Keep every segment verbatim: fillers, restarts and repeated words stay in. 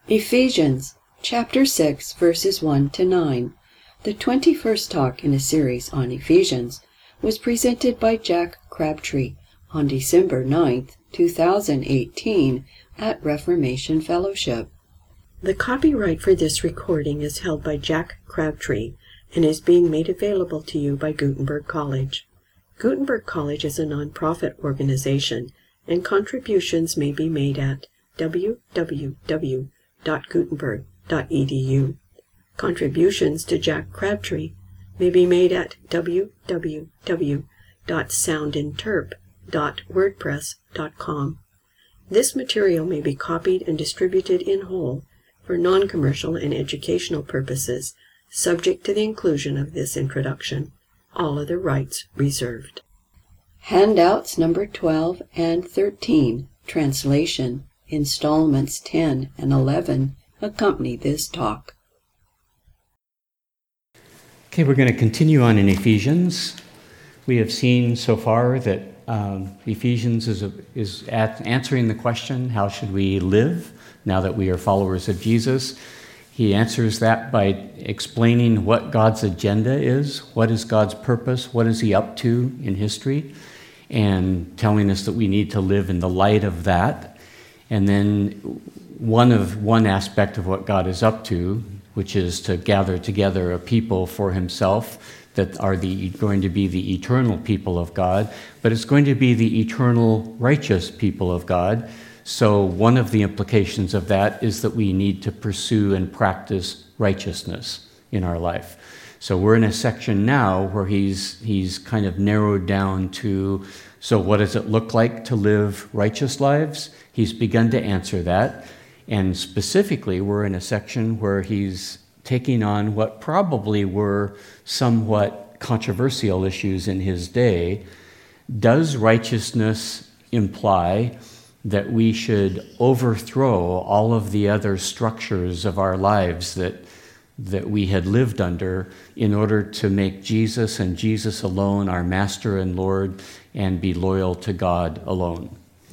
Ephesians, chapter six, verses one to nine. The twenty-first talk in a series on Ephesians was presented by Jack Crabtree on December ninth, two thousand eighteen at Reformation Fellowship. The copyright for this recording is held by Jack Crabtree and is being made available to you by Gutenberg College. Gutenberg College is a nonprofit organization, and contributions may be made at w w w dot gutenberg dot e d u. Contributions to Jack Crabtree may be made at w w w dot soundinterp dot wordpress dot com. This material may be copied and distributed in whole for non-commercial and educational purposes, subject to the inclusion of this introduction. All other rights reserved. Handouts number twelve and thirteen, translation, installments ten and eleven, accompany this talk. Okay, we're going to continue on in Ephesians. We have seen so far that um, Ephesians is, a, is at answering the question, how should we live now that we are followers of Jesus? He answers that by explaining what God's agenda is, what is God's purpose, what is he up to in history, and telling us that we need to live in the light of that. And then one of one aspect of what God is up to, which is to gather together a people for himself that are the, going to be the eternal people of God, but it's going to be the eternal righteous people of God. So one of the implications of that is that we need to pursue and practice righteousness in our life. So we're in a section now where he's he's kind of narrowed down to, so what does it look like to live righteous lives? He's begun to answer that. And specifically, we're in a section where he's taking on what probably were somewhat controversial issues in his day. Does righteousness imply that we should overthrow all of the other structures of our lives that that we had lived under in order to make Jesus and Jesus alone our Master and Lord and be loyal to God alone?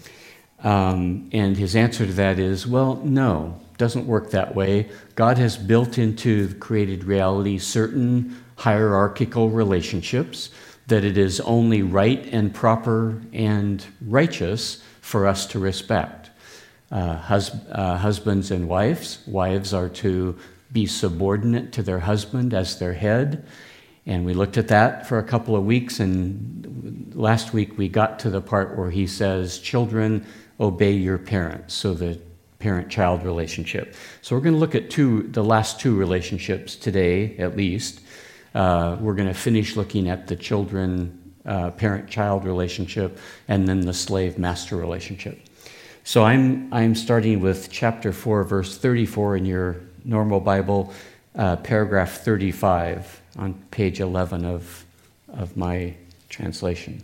Um, and his answer to that is, well, no, doesn't work that way. God has built into the created reality certain hierarchical relationships that it is only right and proper and righteous for us to respect. Uh, hus- uh, husbands and wives. Wives are to be subordinate to their husband as their head. And we looked at that for a couple of weeks, and last week we got to the part where he says, children, obey your parents, so the parent-child relationship. So we're going to look at two, the last two relationships today, at least. Uh, we're going to finish looking at the children Uh, parent-child relationship, and then the slave-master relationship. So I'm I'm starting with chapter four, verse thirty-four in your normal Bible, uh, paragraph thirty-five on page eleven of, of my translation.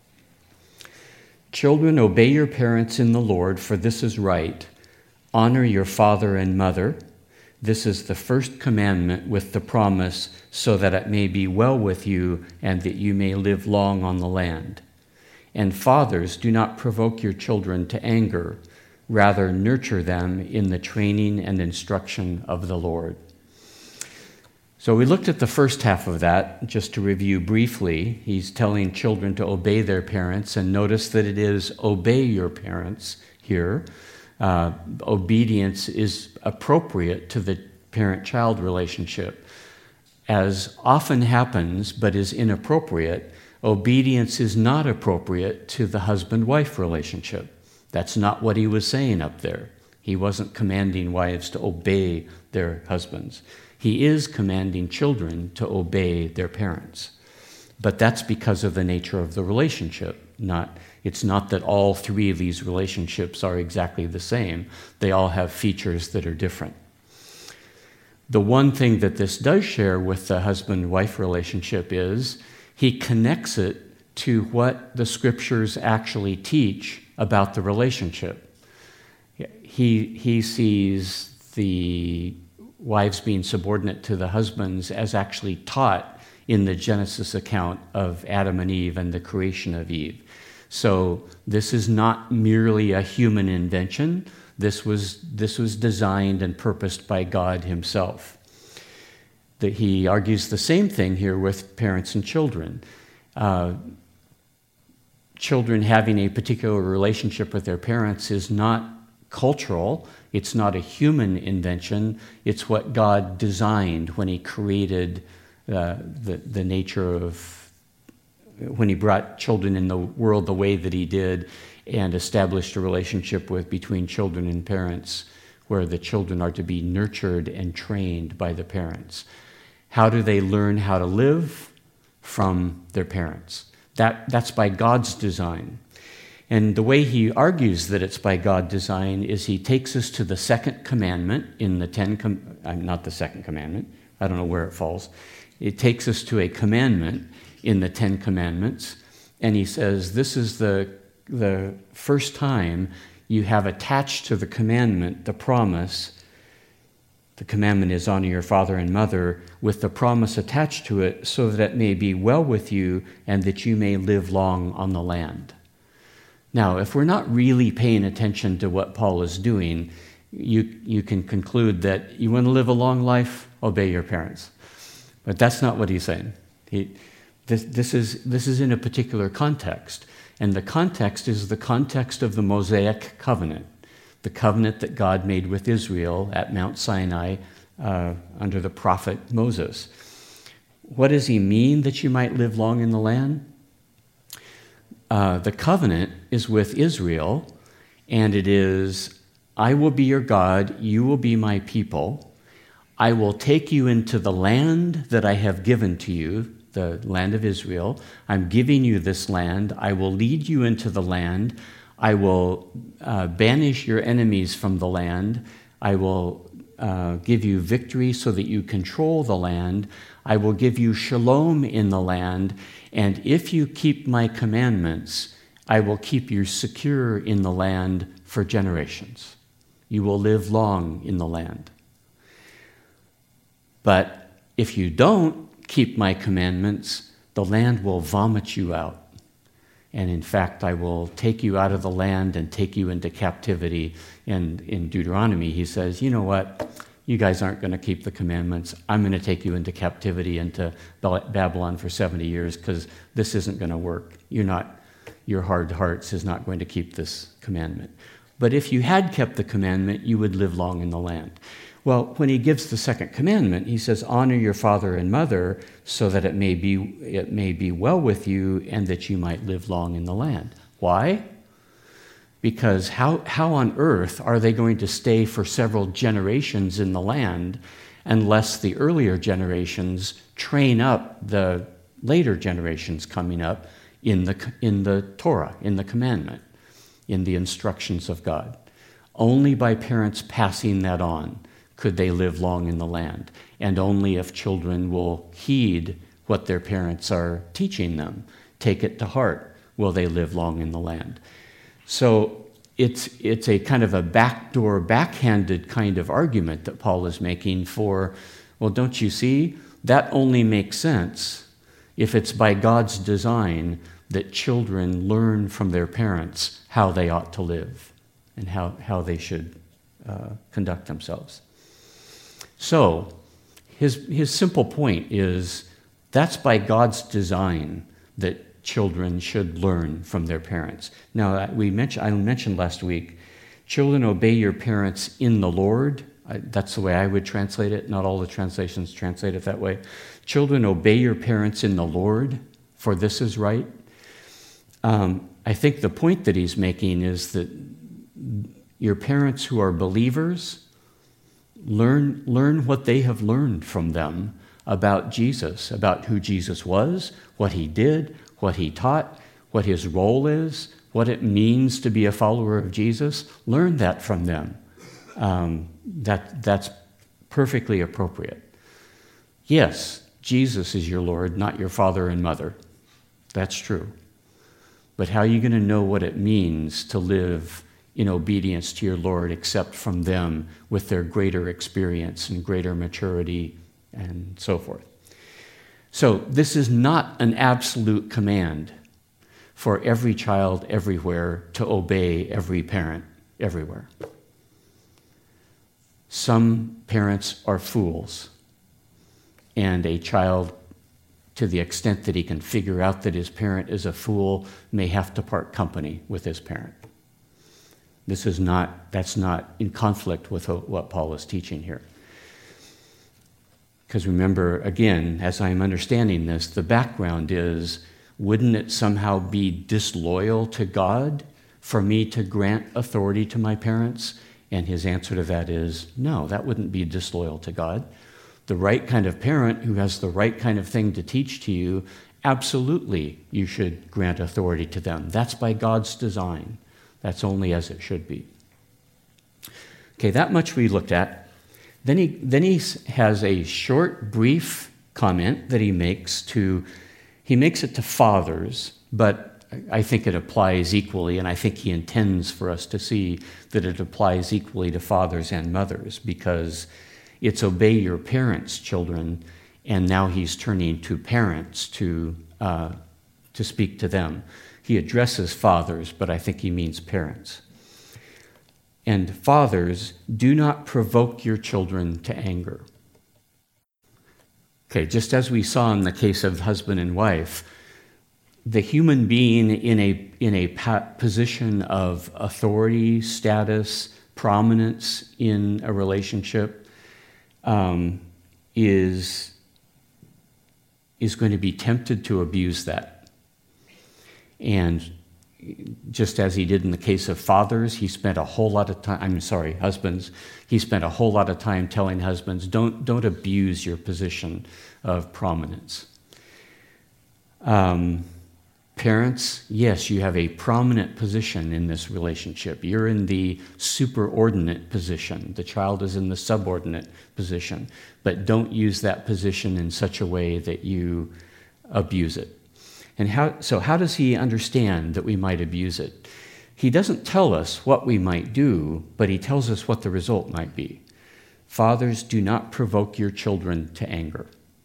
Children, obey your parents in the Lord, for this is right. Honor your father and mother. This is the first commandment with the promise, so that it may be well with you and that you may live long on the land. And fathers, do not provoke your children to anger. Rather, nurture them in the training and instruction of the Lord. So we looked at the first half of that, just to review briefly. He's telling children to obey their parents, and notice that it is obey your parents here. Uh, obedience is appropriate to the parent-child relationship. As often happens, but is inappropriate, obedience is not appropriate to the husband-wife relationship. That's not what he was saying up there. He wasn't commanding wives to obey their husbands. He is commanding children to obey their parents. But that's because of the nature of the relationship. Not, it's not that all three of these relationships are exactly the same. They all have features that are different. The one thing that this does share with the husband-wife relationship is he connects it to what the scriptures actually teach about the relationship. He, he sees the wives being subordinate to the husbands as actually taught in the Genesis account of Adam and Eve and the creation of Eve. So this is not merely a human invention. This was, this was designed and purposed by God himself. That he argues the same thing here with parents and children. Uh, children having a particular relationship with their parents is not cultural. It's not a human invention. It's what God designed when he created uh, the, the nature of, when he brought children in the world the way that he did and established a relationship with between children and parents where the children are to be nurtured and trained by the parents. How do they learn how to live? From their parents. That, that's by God's design. And the way he argues that it's by God's design is he takes us to the second commandment in the Ten, com- uh, not the second commandment, I don't know where it falls. It takes us to a commandment in the Ten Commandments, and he says this is the, the first time you have attached to the commandment the promise. The commandment is honor your father and mother, with the promise attached to it, so that it may be well with you and that you may live long on the land. Now, if we're not really paying attention to what Paul is doing, you, you can conclude that you want to live a long life, obey your parents. But that's not what he's saying. He, this, this, is, this is in a particular context, and the context is the context of the Mosaic covenant. The covenant that God made with Israel at Mount Sinai uh, under the prophet Moses. What does he mean that you might live long in the land? Uh, the covenant is with Israel, and it is, I will be your God, you will be my people. I will take you into the land that I have given to you, the land of Israel. I'm giving you this land. I will lead you into the land. I will uh, banish your enemies from the land. I will uh, give you victory so that you control the land. I will give you shalom in the land. And if you keep my commandments, I will keep you secure in the land for generations. You will live long in the land. But if you don't keep my commandments, the land will vomit you out. And in fact, I will take you out of the land and take you into captivity. And in Deuteronomy, he says, you know what? You guys aren't going to keep the commandments. I'm going to take you into captivity into Babylon for seventy years because this isn't going to work. You're not, your hard hearts is not going to keep this commandment. But if you had kept the commandment, you would live long in the land. Well, when he gives the second commandment, he says, honor your father and mother so that it may be, it may be well with you and that you might live long in the land. Why? Because how, how on earth are they going to stay for several generations in the land unless the earlier generations train up the later generations coming up in the, in the Torah, in the commandment, in the instructions of God? Only by parents passing that on could they live long in the land, and only if children will heed what their parents are teaching them, take it to heart, will they live long in the land. So it's it's a kind of a backdoor, backhanded kind of argument that Paul is making for, well, don't you see? That only makes sense if it's by God's design that children learn from their parents how they ought to live and how, how they should uh, conduct themselves. So his, his simple point is that's by God's design that children should learn from their parents. Now, we mentioned, I mentioned last week, children, obey your parents in the Lord. I, that's the way I would translate it. Not all the translations translate it that way. Children, obey your parents in the Lord, for this is right. Um, I think the point that he's making is that your parents who are believers, learn, learn what they have learned from them about Jesus, about who Jesus was, what he did, what he taught, what his role is, what it means to be a follower of Jesus. Learn that from them. Um, that, that's perfectly appropriate. Yes, Jesus is your Lord, not your father and mother. That's true. But how are you going to know what it means to live in obedience to your Lord except from them with their greater experience and greater maturity and so forth? So this is not an absolute command for every child everywhere to obey every parent everywhere. Some parents are fools, and a child, to the extent that he can figure out that his parent is a fool, may have to part company with his parent. This is not, that's not in conflict with what Paul is teaching here. Because remember, again, as I'm understanding this, the background is, wouldn't it somehow be disloyal to God for me to grant authority to my parents? And his answer to that is, no, that wouldn't be disloyal to God. The right kind of parent who has the right kind of thing to teach to you, absolutely you should grant authority to them. That's by God's design. That's only as it should be. Okay, that much we looked at. Then he, then he has a short, brief comment that he makes to, he makes it to fathers, but I think it applies equally, and I think he intends for us to see that it applies equally to fathers and mothers, because it's obey your parents, children, and now he's turning to parents to, uh, to speak to them. He addresses fathers, but I think he means parents. And fathers, do not provoke your children to anger. Okay, just as we saw in the case of husband and wife, the human being in a, in a position of authority, status, prominence in a relationship um, is, is going to be tempted to abuse that. And just as he did in the case of fathers, he spent a whole lot of time, I'm sorry, husbands, he spent a whole lot of time telling husbands, don't, don't abuse your position of prominence. Um, parents, yes, you have a prominent position in this relationship. You're in the superordinate position. The child is in the subordinate position. But don't use that position in such a way that you abuse it. And how, so how does he understand that we might abuse it? He doesn't tell us what we might do, but he tells us what the result might be. Fathers, do not provoke your children to anger.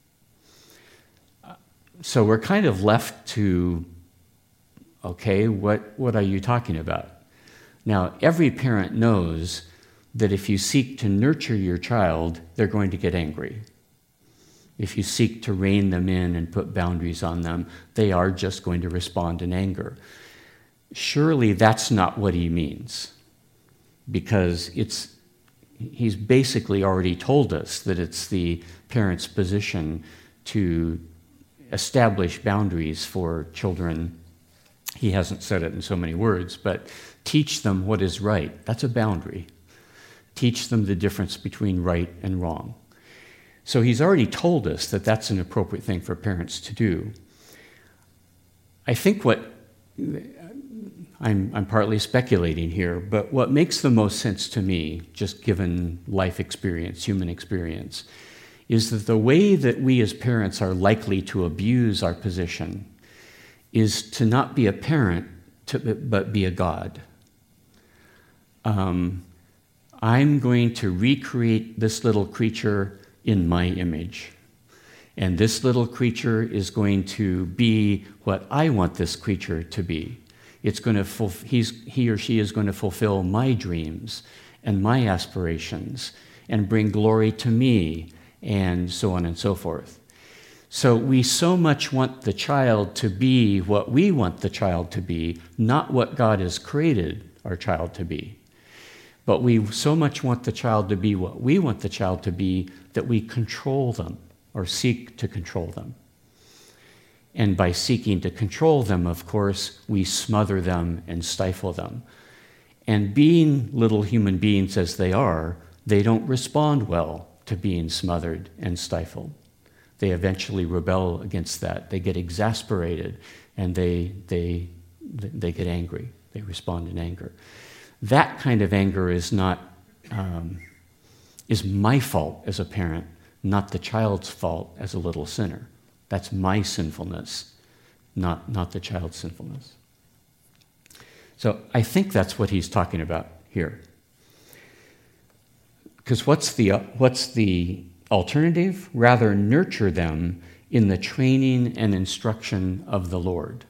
So we're kind of left to, okay, what, what are you talking about? Now, every parent knows that if you seek to nurture your child, they're going to get angry. If you seek to rein them in and put boundaries on them, they are just going to respond in anger. Surely that's not what he means, because it's, he's basically already told us that it's the parent's position to establish boundaries for children. He hasn't said it in so many words, but teach them what is right. That's a boundary. Teach them the difference between right and wrong. So he's already told us that that's an appropriate thing for parents to do. I think what, I'm, I'm partly speculating here, but what makes the most sense to me, just given life experience, human experience, is that the way that we as parents are likely to abuse our position is to not be a parent, to, but be a God. Um, I'm going to recreate this little creature in my image. And this little creature is going to be what I want this creature to be. It's going to fulf- he's, he or she is going to fulfill my dreams and my aspirations and bring glory to me, and so on and so forth. So we so much want the child to be what we want the child to be, not what God has created our child to be. But we so much want the child to be what we want the child to be that we control them or seek to control them. And by seeking to control them, of course, we smother them and stifle them. And being little human beings as they are, they don't respond well to being smothered and stifled. They eventually rebel against that. They get exasperated and they, they, they get angry. They respond in anger. That kind of anger is not, um, is my fault as a parent, not the child's fault as a little sinner. That's my sinfulness, not, not the child's sinfulness. So I think that's what he's talking about here. Because what's the, what's the alternative? Rather nurture them in the training and instruction of the Lord.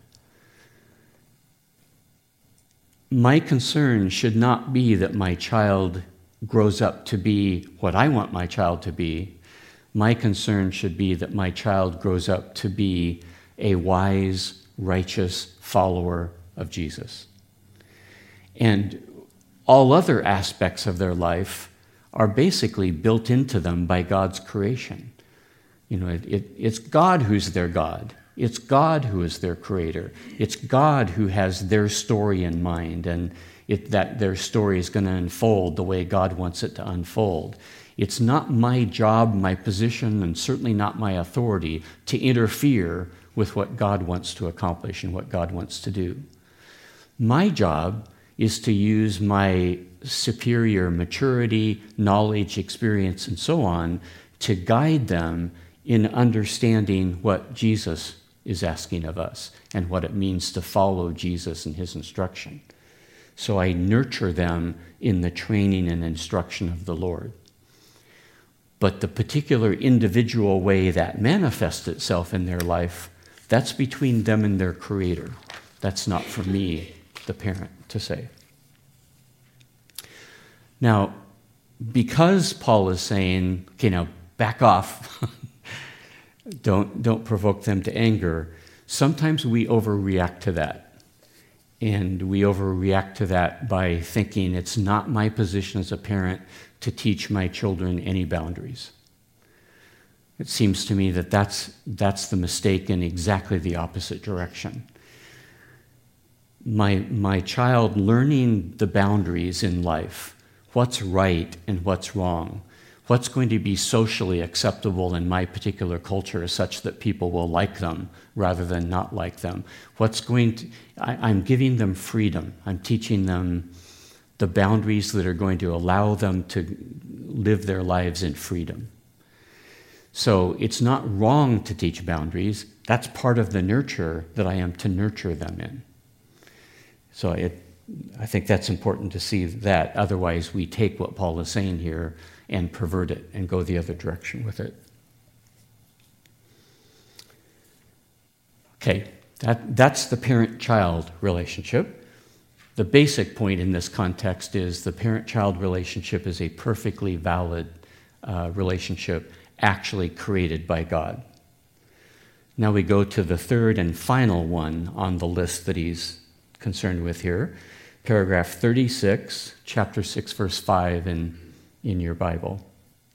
My concern should not be that my child grows up to be what I want my child to be, my concern should be that my child grows up to be a wise, righteous follower of Jesus. And all other aspects of their life are basically built into them by God's creation. You know, it, it, it's God who's their God. It's God who is their creator. It's God who has their story in mind, and it, that their story is going to unfold the way God wants it to unfold. It's not my job, my position, and certainly not my authority to interfere with what God wants to accomplish and what God wants to do. My job is to use my superior maturity, knowledge, experience, and so on to guide them in understanding what Jesus is asking of us and what it means to follow Jesus and his instruction. So I nurture them in the training and instruction of the Lord. But the particular individual way that manifests itself in their life, that's between them and their Creator. That's not for me, the parent, to say. Now, because Paul is saying, okay, now back off, don't, don't provoke them to anger, sometimes we overreact to that. And we overreact to that by thinking it's not my position as a parent to teach my children any boundaries. It seems to me that that's, that's the mistake in exactly the opposite direction. My, my child learning the boundaries in life, what's right and what's wrong, what's going to be socially acceptable in my particular culture such that people will like them rather than not like them. What's going to, I, I'm giving them freedom. I'm teaching them the boundaries that are going to allow them to live their lives in freedom. So it's not wrong to teach boundaries. That's part of the nurture that I am to nurture them in. So it, I think that's important to see that. Otherwise, we take what Paul is saying here and pervert it and go the other direction with it. Okay, that, that's the parent-child relationship. The basic point in this context is the parent-child relationship is a perfectly valid uh, relationship actually created by God. Now we go to the third and final one on the list that he's concerned with here, paragraph thirty-six, chapter six, verse five in, in your Bible.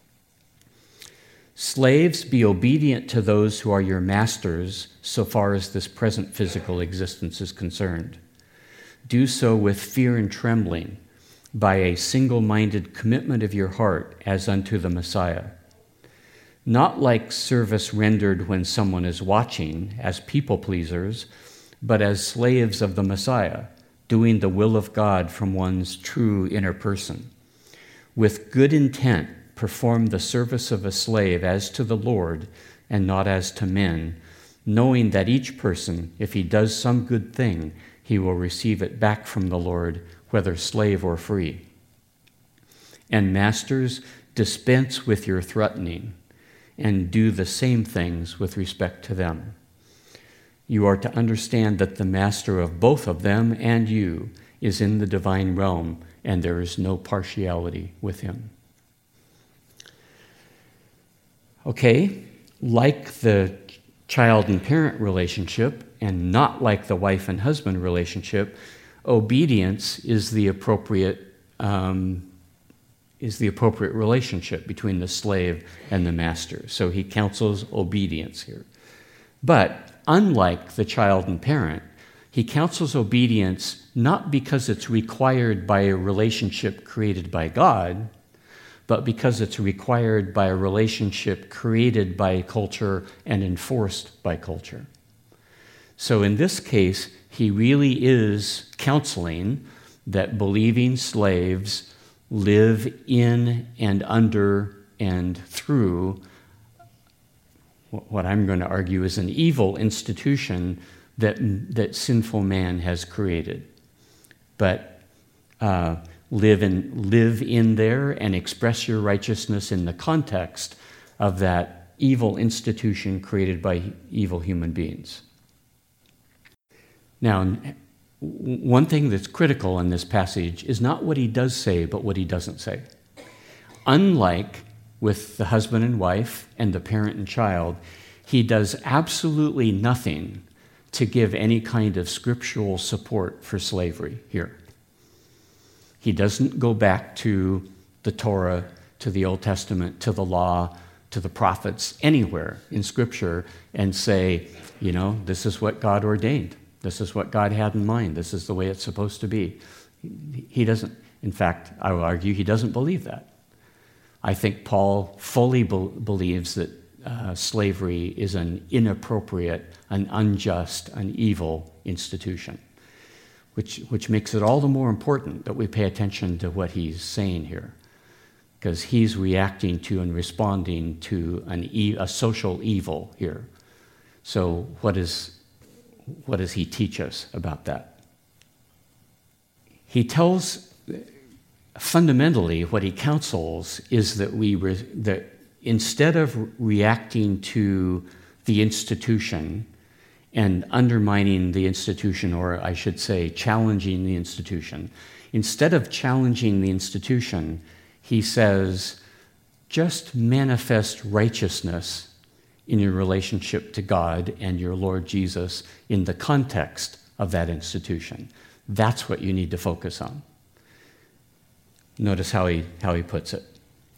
Slaves, be obedient to those who are your masters so far as this present physical existence is concerned. Do so with fear and trembling, by a single-minded commitment of your heart as unto the Messiah. Not like service rendered when someone is watching, as people-pleasers, but as slaves of the Messiah, doing the will of God from one's true inner person. With good intent, perform the service of a slave as to the Lord and not as to men, knowing that each person, if he does some good thing, he will receive it back from the Lord, whether slave or free. And masters, dispense with your threatening, and do the same things with respect to them. You are to understand that the master of both of them and you is in the divine realm, and there is no partiality with him. Okay, like the child and parent relationship, and not like the wife and husband relationship, obedience is the appropriate um, is the appropriate relationship between the slave and the master. So he counsels obedience here. But unlike the child and parent, he counsels obedience not because it's required by a relationship created by God, but because it's required by a relationship created by culture and enforced by culture. So in this case, he really is counseling that believing slaves live in and under and through what I'm going to argue is an evil institution that, that sinful man has created. But uh, live in, live in there and express your righteousness in the context of that evil institution created by evil human beings. Now, one thing that's critical in this passage is not what he does say, but what he doesn't say. unlike with the husband and wife and the parent and child, he does absolutely nothing to give any kind of scriptural support for slavery here. He doesn't go back to the Torah, to the Old Testament, to the law, to the prophets, anywhere in Scripture and say, you know, this is what God ordained. This is what God had in mind. This is the way it's supposed to be. He doesn't, in fact, I will argue he doesn't believe that. I think Paul fully be- believes that uh, slavery is an inappropriate, an unjust, an evil institution, which, which makes it all the more important that we pay attention to what he's saying here, because he's reacting to and responding to an e- a social evil here. So what is, what does he teach us about that? He tells, fundamentally, what he counsels is that we re- that instead of reacting to the institution and undermining the institution, or I should say challenging the institution, instead of challenging the institution, he says, just manifest righteousness in your relationship to God and your Lord Jesus in the context of that institution. That's what you need to focus on. Notice how he, how he puts it.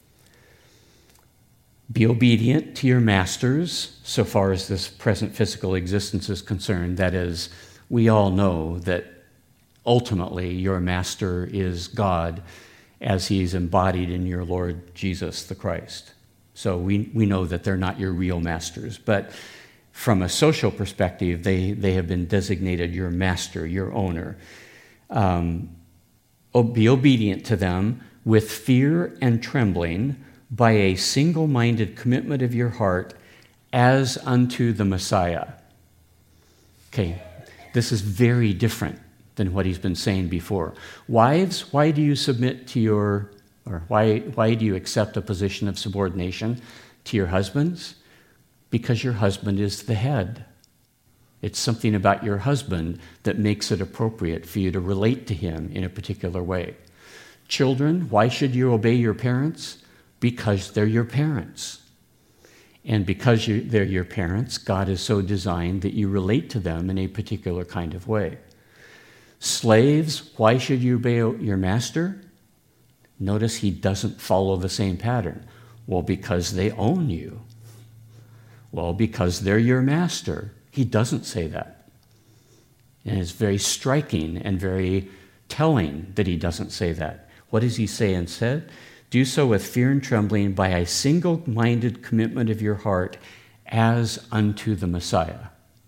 Be obedient to your masters so far as this present physical existence is concerned. That is, we all know that ultimately your master is God as he's embodied in your Lord Jesus the Christ. So we, we know that they're not your real masters. But from a social perspective, they, they have been designated your master, your owner. Um, be obedient to them with fear and trembling, by a single-minded commitment of your heart as unto the Messiah. Okay, this is very different than what he's been saying before. Wives, why do you submit to your, or why, why do you accept a position of subordination to your husbands? Because your husband is the head. It's something about your husband that makes it appropriate for you to relate to him in a particular way. Children, why should you obey your parents? Because they're your parents. And because you, they're your parents, God is so designed that you relate to them in a particular kind of way. Slaves, why should you obey your master? Notice he doesn't follow the same pattern. Well, because they own you. Well, because they're your master. He doesn't say that. And it's very striking and very telling that he doesn't say that. What does he say instead? Do so with fear and trembling by a single-minded commitment of your heart as unto the Messiah.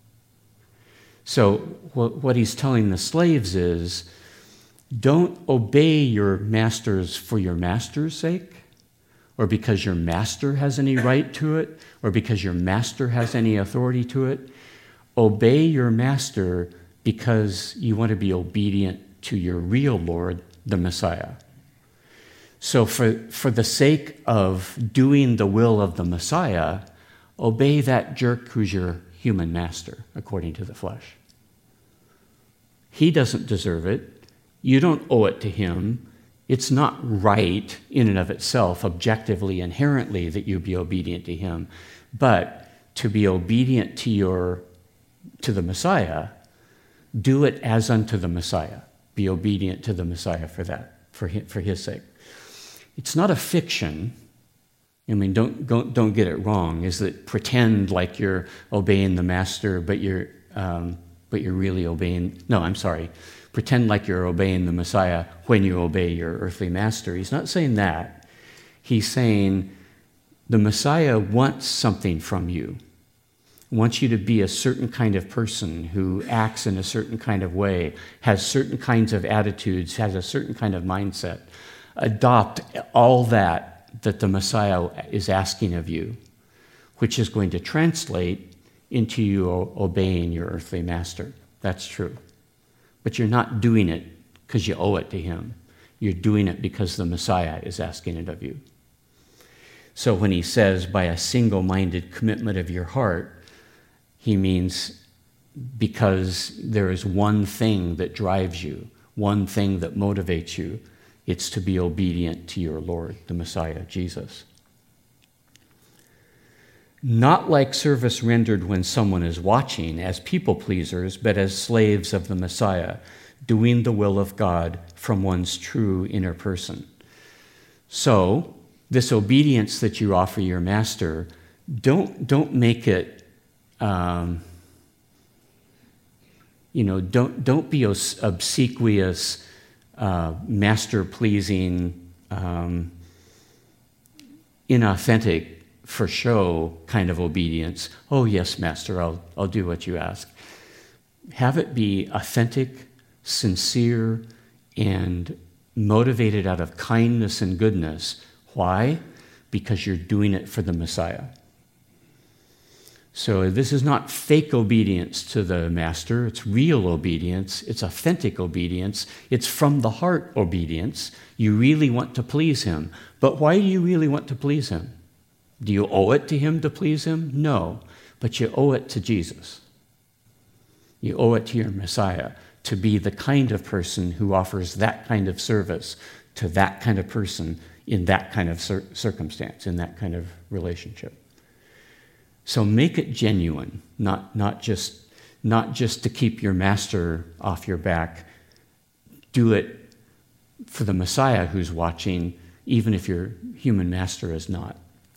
So what he's telling the slaves is, don't obey your masters for your master's sake, or because your master has any right to it, or because your master has any authority to it. Obey your master because you want to be obedient to your real Lord, the Messiah. So for, for the sake of doing the will of the Messiah, obey that jerk who's your human master, according to the flesh. He doesn't deserve it. You don't owe it to him. It's not right in and of itself, objectively, inherently, that you be obedient to him. But to be obedient to your to the Messiah, do it as unto the Messiah. Be obedient to the Messiah for that, for his, for his sake. It's not a fiction. I mean, don't, don't don't get it wrong. Is that pretend like you're obeying the master, but you're um, but you're really obeying? No, I'm sorry. Pretend like you're obeying the Messiah when you obey your earthly master. He's not saying that. He's saying the Messiah wants something from you. Wants you to be a certain kind of person who acts in a certain kind of way, has certain kinds of attitudes, has a certain kind of mindset. Adopt all that that the Messiah is asking of you, which is going to translate into you obeying your earthly master. That's true. But you're not doing it because you owe it to him. You're doing it because the Messiah is asking it of you. So when he says, by a single-minded commitment of your heart, he means because there is one thing that drives you, one thing that motivates you, It's to be obedient to your Lord, the Messiah, Jesus. Not like service rendered when someone is watching as people pleasers, but as slaves of the Messiah, doing the will of God from one's true inner person. So, this obedience that you offer your master, don't, don't make it, um, you know, don't, don't be obsequious, uh, master-pleasing, um, inauthentic, for show kind of obedience. Oh, yes, Master, I'll, I'll do what you ask. Have it be authentic, sincere, and motivated out of kindness and goodness. Why? Because you're doing it for the Messiah. So this is not fake obedience to the Master. It's real obedience. It's authentic obedience. It's from the heart obedience. You really want to please him. But why do you really want to please him? Do you owe it to him to please him? No, but you owe it to Jesus. You owe it to your Messiah to be the kind of person who offers that kind of service to that kind of person in that kind of cir- circumstance, in that kind of relationship. So make it genuine, not, not, just, not just to keep your master off your back. Do it for the Messiah who's watching, even if your human master is not.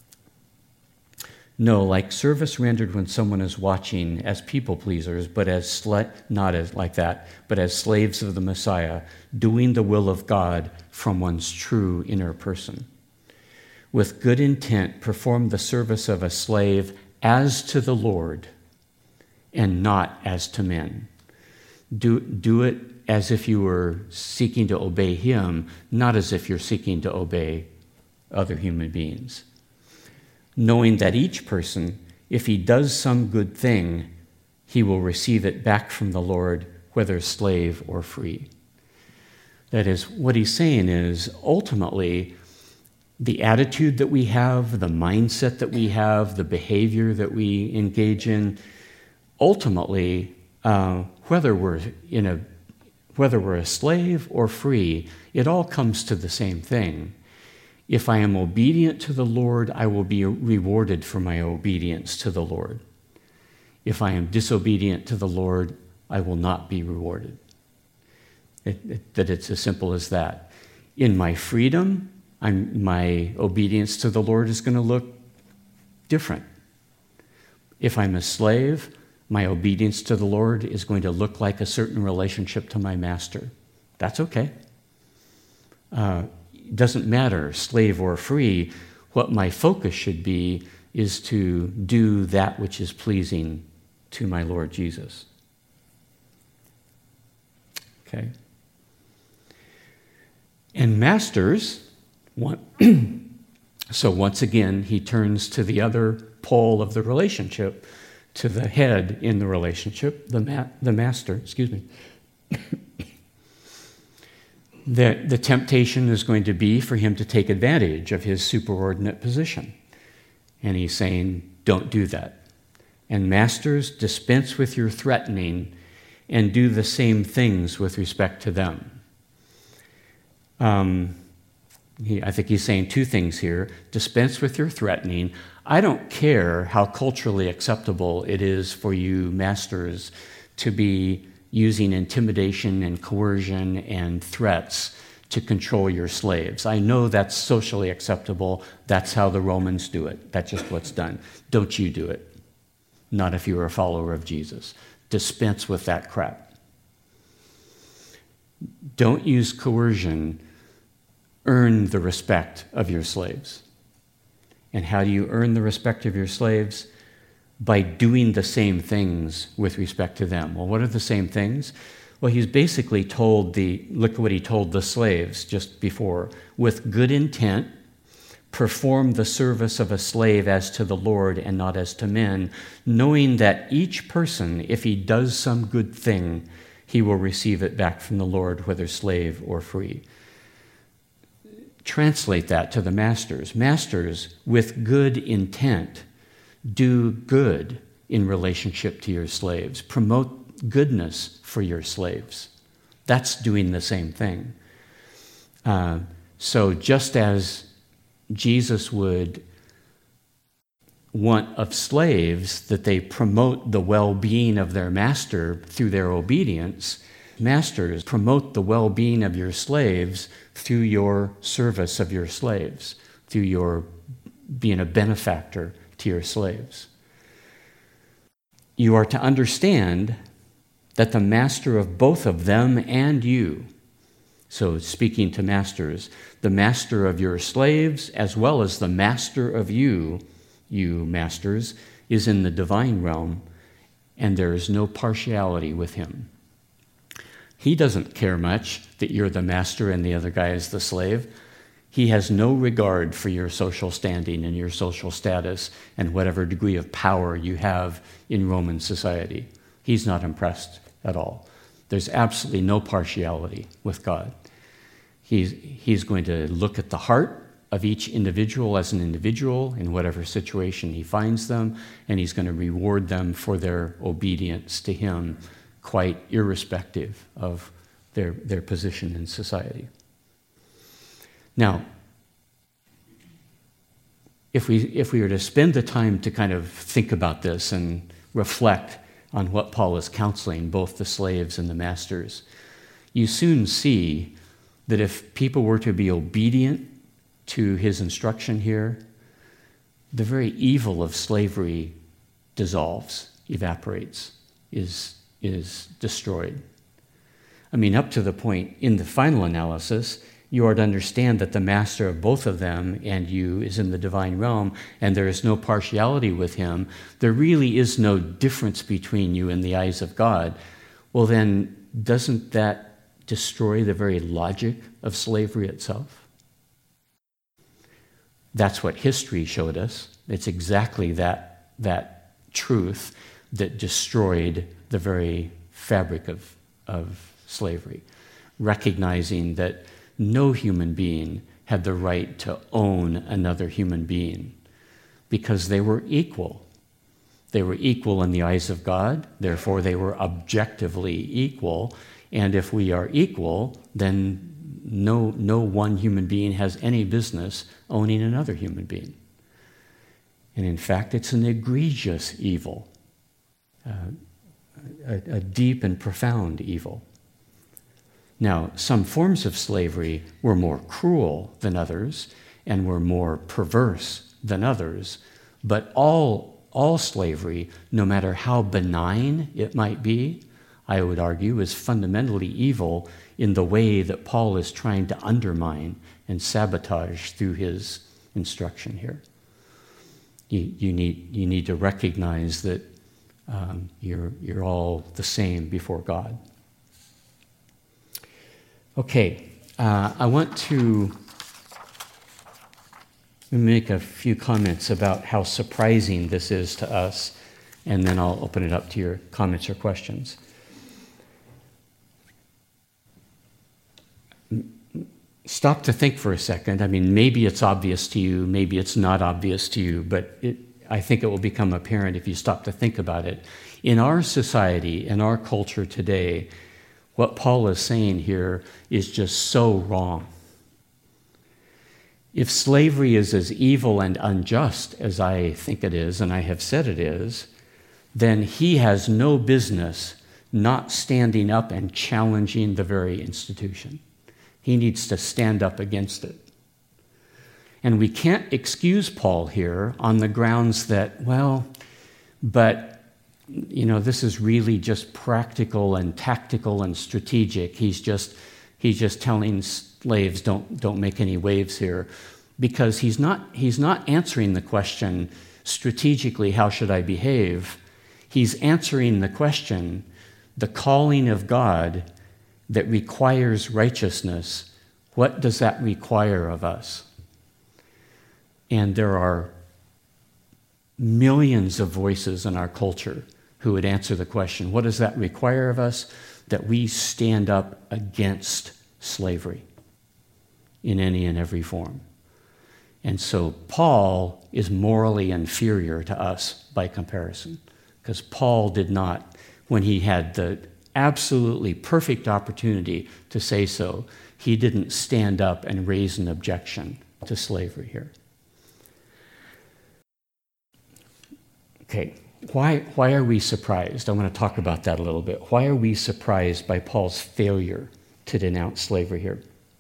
No, like service rendered when someone is watching as people pleasers, but as sla- not as like that, but as slaves of the Messiah, doing the will of God from one's true inner person. With good intent, perform the service of a slave as to the Lord and not as to men. Do, do it as if you were seeking to obey him, not as if you're seeking to obey other human beings. Knowing that each person, if he does some good thing, he will receive it back from the Lord, whether slave or free. That is, what he's saying is, ultimately, the attitude that we have, the mindset that we have, the behavior that we engage in, ultimately, uh, whether we're in a, whether we're a slave or free, it all comes to the same thing. If I am obedient to the Lord, I will be rewarded for my obedience to the Lord. If I am disobedient to the Lord, I will not be rewarded. It, it, that it's as simple as that. In my freedom, I'm, my obedience to the Lord is going to look different. If I'm a slave, my obedience to the Lord is going to look like a certain relationship to my master. That's okay. Uh, It doesn't matter, slave or free. What my focus should be is to do that which is pleasing to my Lord Jesus. Okay? And masters, want, so once again, he turns to the other pole of the relationship, to the head in the relationship, the, ma- the master, excuse me. The, the temptation is going to be for him to take advantage of his superordinate position. And he's saying, don't do that. And masters, dispense with your threatening and do the same things with respect to them. Um, he, I think he's saying two things here. Dispense with your threatening. I don't care how culturally acceptable it is for you masters to be using intimidation and coercion and threats to control your slaves. I know that's socially acceptable. That's how the Romans do it. That's just what's done. Don't you do it. Not if you're a follower of Jesus. Dispense with that crap. Don't use coercion. Earn the respect of your slaves. And how do you earn the respect of your slaves? By doing the same things with respect to them. Well, what are the same things? Well, he's basically told the, look at what he told the slaves just before. With good intent, perform the service of a slave as to the Lord and not as to men, knowing that each person, if he does some good thing, he will receive it back from the Lord, whether slave or free. Translate that to the masters. Masters, with good intent, do good in relationship to your slaves. Promote goodness for your slaves. That's doing the same thing. Uh, so just as Jesus would want of slaves that they promote the well-being of their master through their obedience, masters, promote the well-being of your slaves through your service of your slaves, through your being a benefactor to your slaves. You are to understand that the master of both of them and you, so speaking to masters, the master of your slaves as well as the master of you, you masters, is in the divine realm, and there is no partiality with him. He doesn't care much that you're the master and the other guy is the slave. He has no regard for your social standing and your social status and whatever degree of power you have in Roman society. He's not impressed at all. There's absolutely no partiality with God. He's, he's going to look at the heart of each individual as an individual in whatever situation he finds them, and he's going to reward them for their obedience to him, quite irrespective of their, their position in society. Now, if we, if we were to spend the time to kind of think about this and reflect on what Paul is counseling, both the slaves and the masters, you soon see that if people were to be obedient to his instruction here, the very evil of slavery dissolves, evaporates, is, is destroyed. I mean, up to the point in the final analysis, you are to understand that the master of both of them and you is in the divine realm, and there is no partiality with him. There really is no difference between you in the eyes of God. Well, then, doesn't that destroy the very logic of slavery itself? That's what history showed us. It's exactly that, that truth that destroyed the very fabric of, of slavery, recognizing that no human being had the right to own another human being because they were equal. They were equal in the eyes of God, therefore they were objectively equal. And if we are equal, then no, no one human being has any business owning another human being. And in fact, it's an egregious evil, uh, a, a deep and profound evil. Now, some forms of slavery were more cruel than others and were more perverse than others, but all, all slavery, no matter how benign it might be, I would argue, is fundamentally evil in the way that Paul is trying to undermine and sabotage through his instruction here. You, you, need, you need to recognize that um, you're, you're all the same before God. Okay, uh, I want to make a few comments about how surprising this is to us, and then I'll open it up to your comments or questions. Stop to think for a second. I mean, maybe it's obvious to you, maybe it's not obvious to you, but it, I think it will become apparent if you stop to think about it. In our society, in our culture today, what Paul is saying here is just so wrong. If slavery is as evil and unjust as I think it is, and I have said it is, then he has no business not standing up and challenging the very institution. He needs to stand up against it. And we can't excuse Paul here on the grounds that, well, but you know, this is really just practical and tactical and strategic. He's just he's just telling slaves, don't don't make any waves here, because he's not he's not answering the question strategically, how should I behave? He's answering the question, the calling of God that requires righteousness. What does that require of us? And there are millions of voices in our culture who would answer the question, what does that require of us? That we stand up against slavery in any and every form. And so Paul is morally inferior to us by comparison, because Paul did not, when he had the absolutely perfect opportunity to say so, He didn't stand up and raise an objection to slavery here. Okay, why, why are we surprised? I want to talk about that a little bit. Why are we surprised by Paul's failure to denounce slavery here?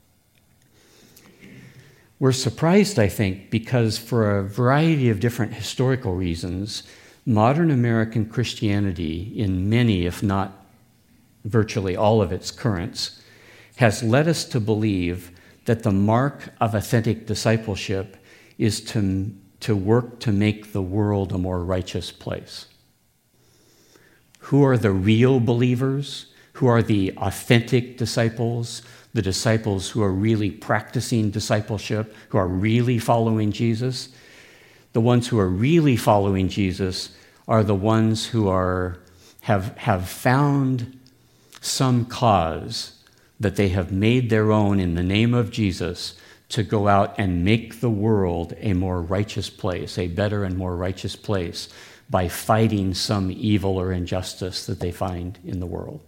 We're surprised, I think, because for a variety of different historical reasons, modern American Christianity, in many, if not virtually all of its currents, has led us to believe that the mark of authentic discipleship is to, to work to make the world a more righteous place. Who are the real believers? Who are the authentic disciples? The disciples who are really practicing discipleship, who are really following Jesus? The ones who are really following Jesus are the ones who are have, have found some cause that they have made their own in the name of Jesus to go out and make the world a more righteous place, a better and more righteous place, by fighting some evil or injustice that they find in the world.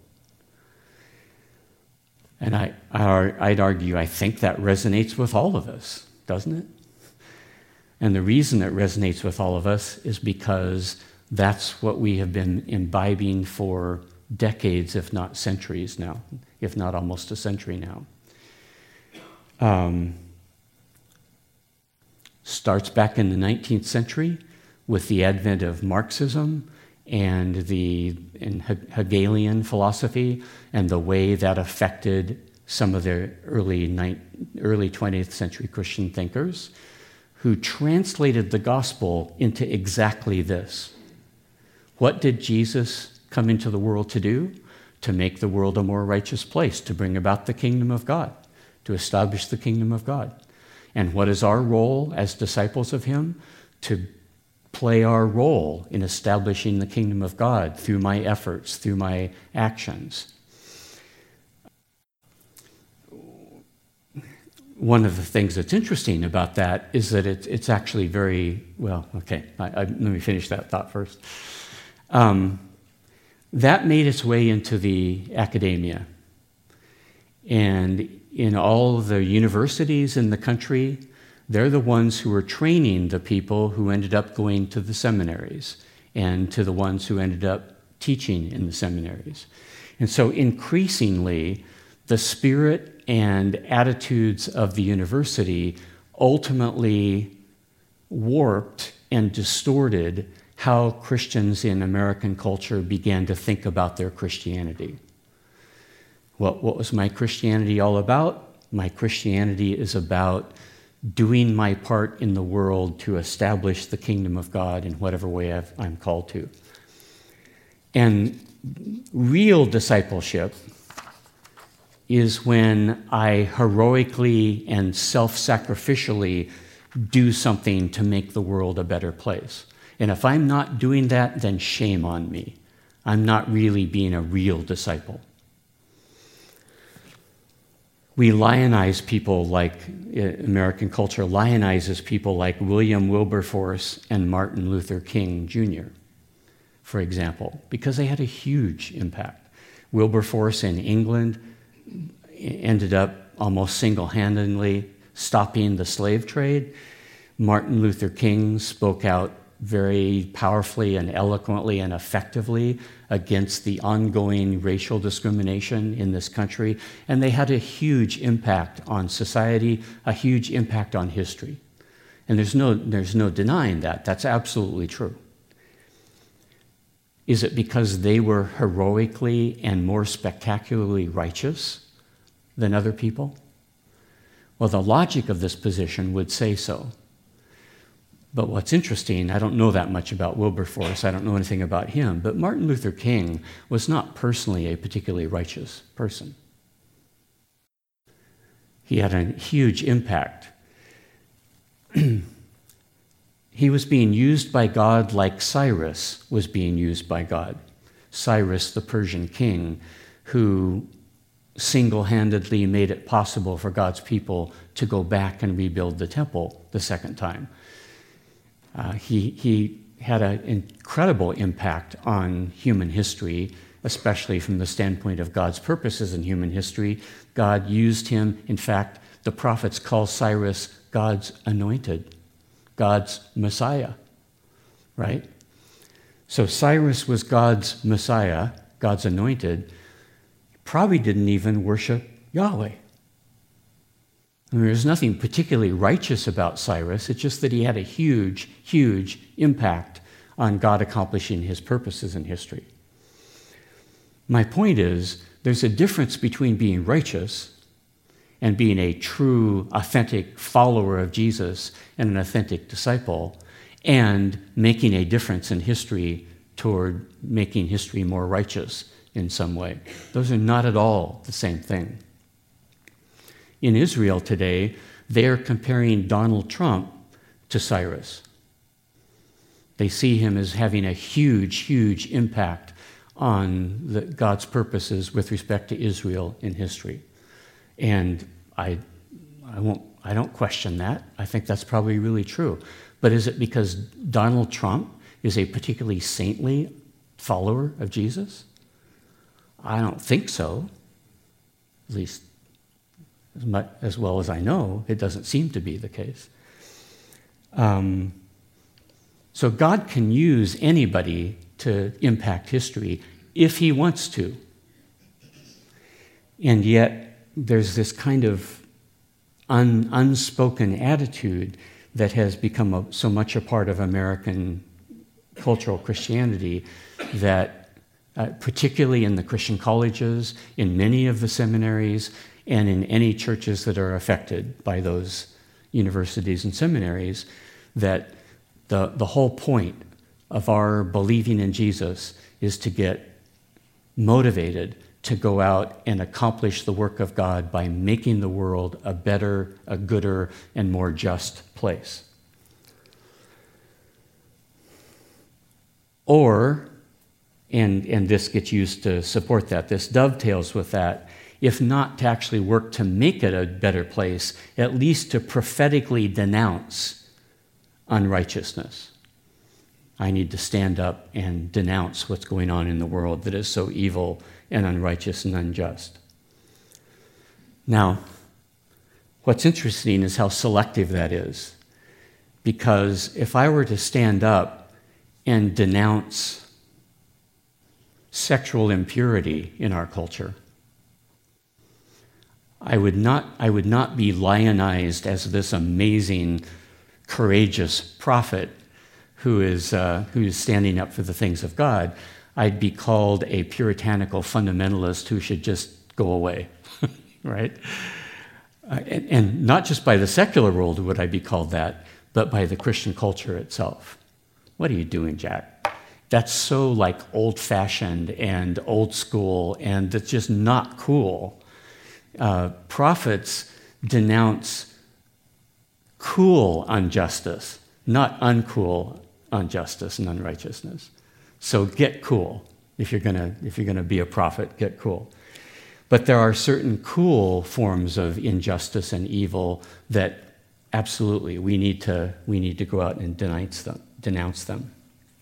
And I, I, I'd argue, I think that resonates with all of us, doesn't it? And the reason it resonates with all of us is because that's what we have been imbibing for decades, if not centuries now, if not almost a century now. Um, starts back in the nineteenth century with the advent of Marxism and the and Hegelian philosophy and the way that affected some of the early, ni- early twentieth century Christian thinkers who translated the gospel into exactly this. What did Jesus come into the world to do? To make the world a more righteous place, to bring about the kingdom of God, to establish the kingdom of God. And what is our role as disciples of him? To play our role in establishing the kingdom of God through my efforts, through my actions. One of the things that's interesting about that is that it, it's actually very, well, okay, I, I, let me finish that thought first. Um, that made its way into the academia. And in all the universities in the country, they're the ones who were training the people who ended up going to the seminaries and to the ones who ended up teaching in the seminaries. And so increasingly, the spirit and attitudes of the university ultimately warped and distorted how Christians in American culture began to think about their Christianity. What, what was my Christianity all about? My Christianity is about doing my part in the world to establish the kingdom of God in whatever way I've, I'm called to. And real discipleship is when I heroically and self-sacrificially do something to make the world a better place. And if I'm not doing that, then shame on me. I'm not really being a real disciple. We lionize people like, uh, American culture lionizes people like William Wilberforce and Martin Luther King Junior, for example, because they had a huge impact. Wilberforce in England ended up almost single-handedly stopping the slave trade. Martin Luther King spoke out very powerfully and eloquently and effectively against the ongoing racial discrimination in this country, and they had a huge impact on society, a huge impact on history. And there's no, there's no denying that. That's absolutely true. Is it because they were heroically and more spectacularly righteous than other people? Well, the logic of this position would say so. But what's interesting, I don't know that much about Wilberforce, I don't know anything about him, but Martin Luther King was not personally a particularly righteous person. He had a huge impact. He was being used by God like Cyrus was being used by God. Cyrus, the Persian king, who single-handedly made it possible for God's people to go back and rebuild the temple the second time. Uh, he, he had an incredible impact on human history especially from the standpoint of God's purposes in human history. God used him. In fact, the prophets call Cyrus God's anointed, God's Messiah, right? So Cyrus was God's Messiah, God's anointed, probably didn't even worship Yahweh. I mean, there's nothing particularly righteous about Cyrus. It's just that he had a huge, huge impact on God accomplishing his purposes in history. My point is, there's a difference between being righteous and being a true, authentic follower of Jesus and an authentic disciple, and making a difference in history toward making history more righteous in some way. Those are not at all the same thing. In Israel today, they're comparing Donald Trump to Cyrus. They see him as having a huge, huge impact on the, God's purposes with respect to Israel in history. And I, I, won't, I don't question that. I think that's probably really true. But is it because Donald Trump is a particularly saintly follower of Jesus? I don't think so. At least as much, as well as I know, it doesn't seem to be the case. Um, so God can use anybody to impact history if he wants to. And yet, there's this kind of un, unspoken attitude that has become a, so much a part of American cultural Christianity that, uh, particularly in the Christian colleges, in many of the seminaries, and in any churches that are affected by those universities and seminaries, that the, the whole point of our believing in Jesus is to get motivated to go out and accomplish the work of God by making the world a better, a gooder, and more just place. Or, and, and this gets used to support that, this dovetails with that, if not to actually work to make it a better place, at least to prophetically denounce unrighteousness. I need to stand up and denounce what's going on in the world that is so evil and unrighteous and unjust. Now, what's interesting is how selective that is. Because if I were to stand up and denounce sexual impurity in our culture, I would not, I would not be lionized as this amazing, courageous prophet who is, uh, who is standing up for the things of God. I'd be called a puritanical fundamentalist who should just go away, right? Uh, and, and not just by the secular world would I be called that, but by the Christian culture itself. What are you doing, Jack? That's so like old-fashioned and old school, and it's just not cool. Uh, prophets denounce cool injustice, not uncool injustice and unrighteousness. So get cool. If you're gonna if you're gonna be a prophet, get cool. But there are certain cool forms of injustice and evil that absolutely we need to we need to go out and denounce them. Denounce them.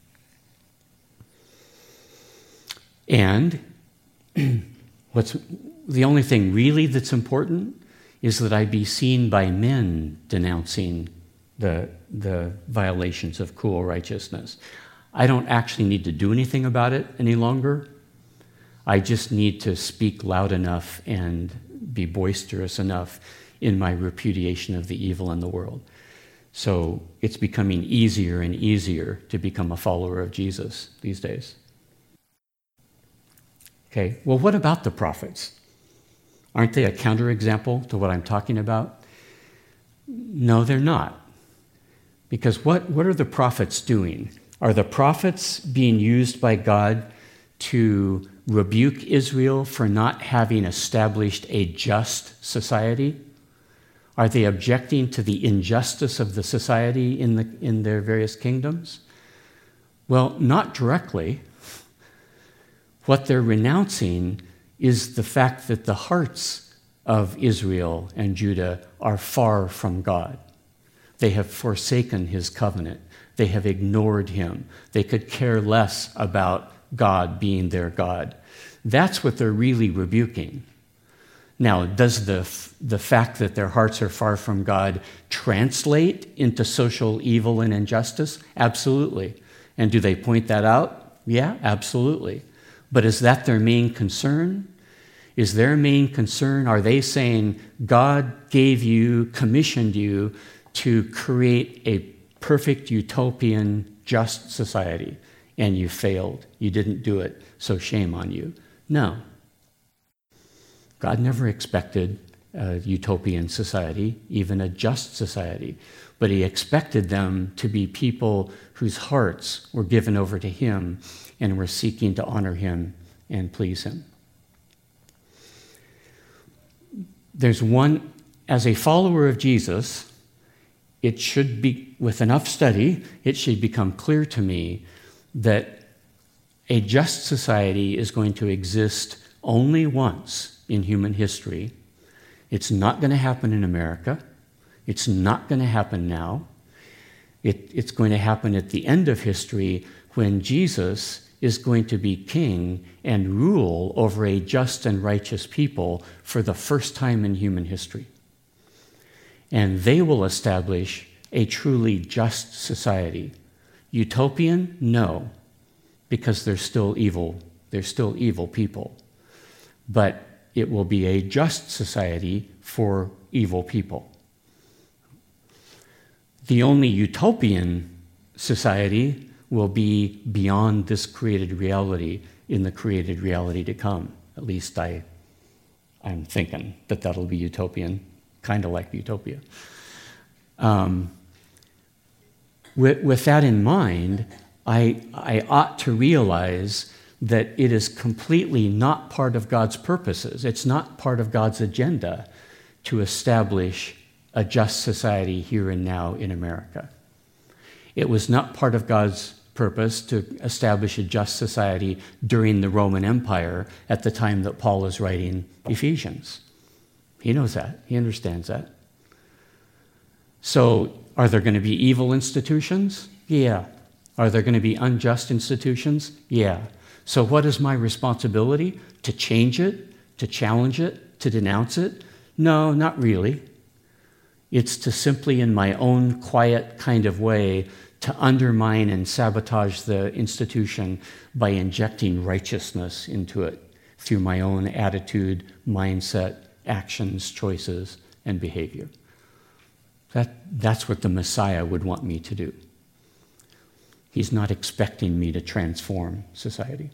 And what's the only thing really that's important is that I be seen by men denouncing the, the violations of cool righteousness. I don't actually need to do anything about it any longer. I just need to speak loud enough and be boisterous enough in my repudiation of the evil in the world. So it's becoming easier and easier to become a follower of Jesus these days. Okay, well, what about the prophets? Aren't they a counterexample to what I'm talking about? No, they're not. Because what, what are the prophets doing? Are the prophets being used by God to rebuke Israel for not having established a just society? Are they objecting to the injustice of the society in, the, in their various kingdoms? Well, not directly. What they're renouncing is the fact that the hearts of Israel and Judah are far from God. They have forsaken his covenant. They have ignored him. They could care less about God being their God. That's what they're really rebuking. Now, does the, the fact that their hearts are far from God translate into social evil and injustice? Absolutely. And do they point that out? Yeah, absolutely. But is that their main concern? Is their main concern, are they saying, God gave you, commissioned you to create a perfect utopian, just society, and you failed. You didn't do it, so shame on you. No. God never expected a utopian society, even a just society, but he expected them to be people whose hearts were given over to him and were seeking to honor him and please him. There's one, as a follower of Jesus, it should be, with enough study, it should become clear to me that a just society is going to exist only once in human history. It's not going to happen in America. It's not going to happen now. It, it's going to happen at the end of history when Jesus is going to be king and rule over a just and righteous people for the first time in human history. And they will establish a truly just society. Utopian? No, because they're still evil. They're still evil people. But it will be a just society for evil people. The only utopian society will be beyond this created reality in the created reality to come. At least I, I'm thinking that that'll be utopian, kind of like utopia. Um, with, with that in mind, I, I ought to realize that it is completely not part of God's purposes. It's not part of God's agenda to establish a just society here and now in America. It was not part of God's purpose to establish a just society during the Roman Empire at the time that Paul is writing Ephesians. He knows that. He understands that. So, are there going to be evil institutions? Yeah. Are there going to be unjust institutions? Yeah. So what is my responsibility? To change it? To challenge it? To denounce it? No, not really. It's to simply, in my own quiet kind of way, to undermine and sabotage the institution by injecting righteousness into it through my own attitude, mindset, actions, choices, and behavior. That, that's what the Messiah would want me to do. He's not expecting me to transform society.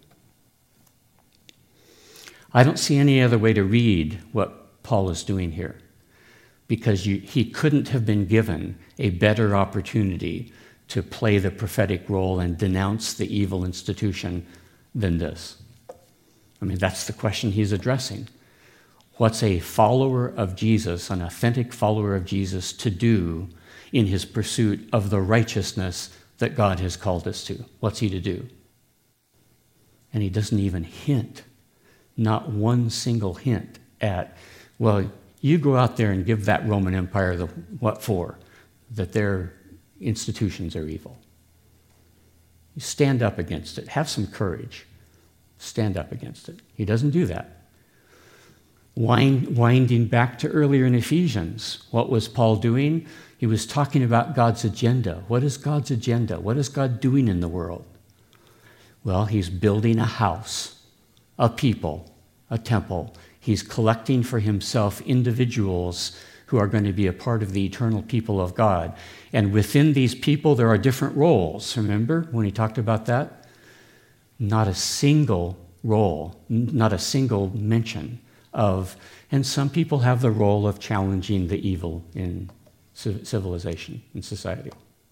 I don't see any other way to read what Paul is doing here, because you, he couldn't have been given a better opportunity to play the prophetic role and denounce the evil institution than this. I mean, that's the question he's addressing. What's a follower of Jesus, an authentic follower of Jesus, to do in his pursuit of the righteousness that God has called us to? What's he to do? And he doesn't even hint, not one single hint at, well, you go out there and give that Roman Empire the what for? That their institutions are evil. You stand up against it. Have some courage. Stand up against it. He doesn't do that. Wind, winding back to earlier in Ephesians, what was Paul doing? He was talking about God's agenda. What is God's agenda? What is God doing in the world? Well, he's building a house, a people, a temple. He's collecting for himself individuals who are going to be a part of the eternal people of God. And within these people, there are different roles. Remember when he talked about that? Not a single role, not a single mention of, and some people have the role of challenging the evil in civilization, in society.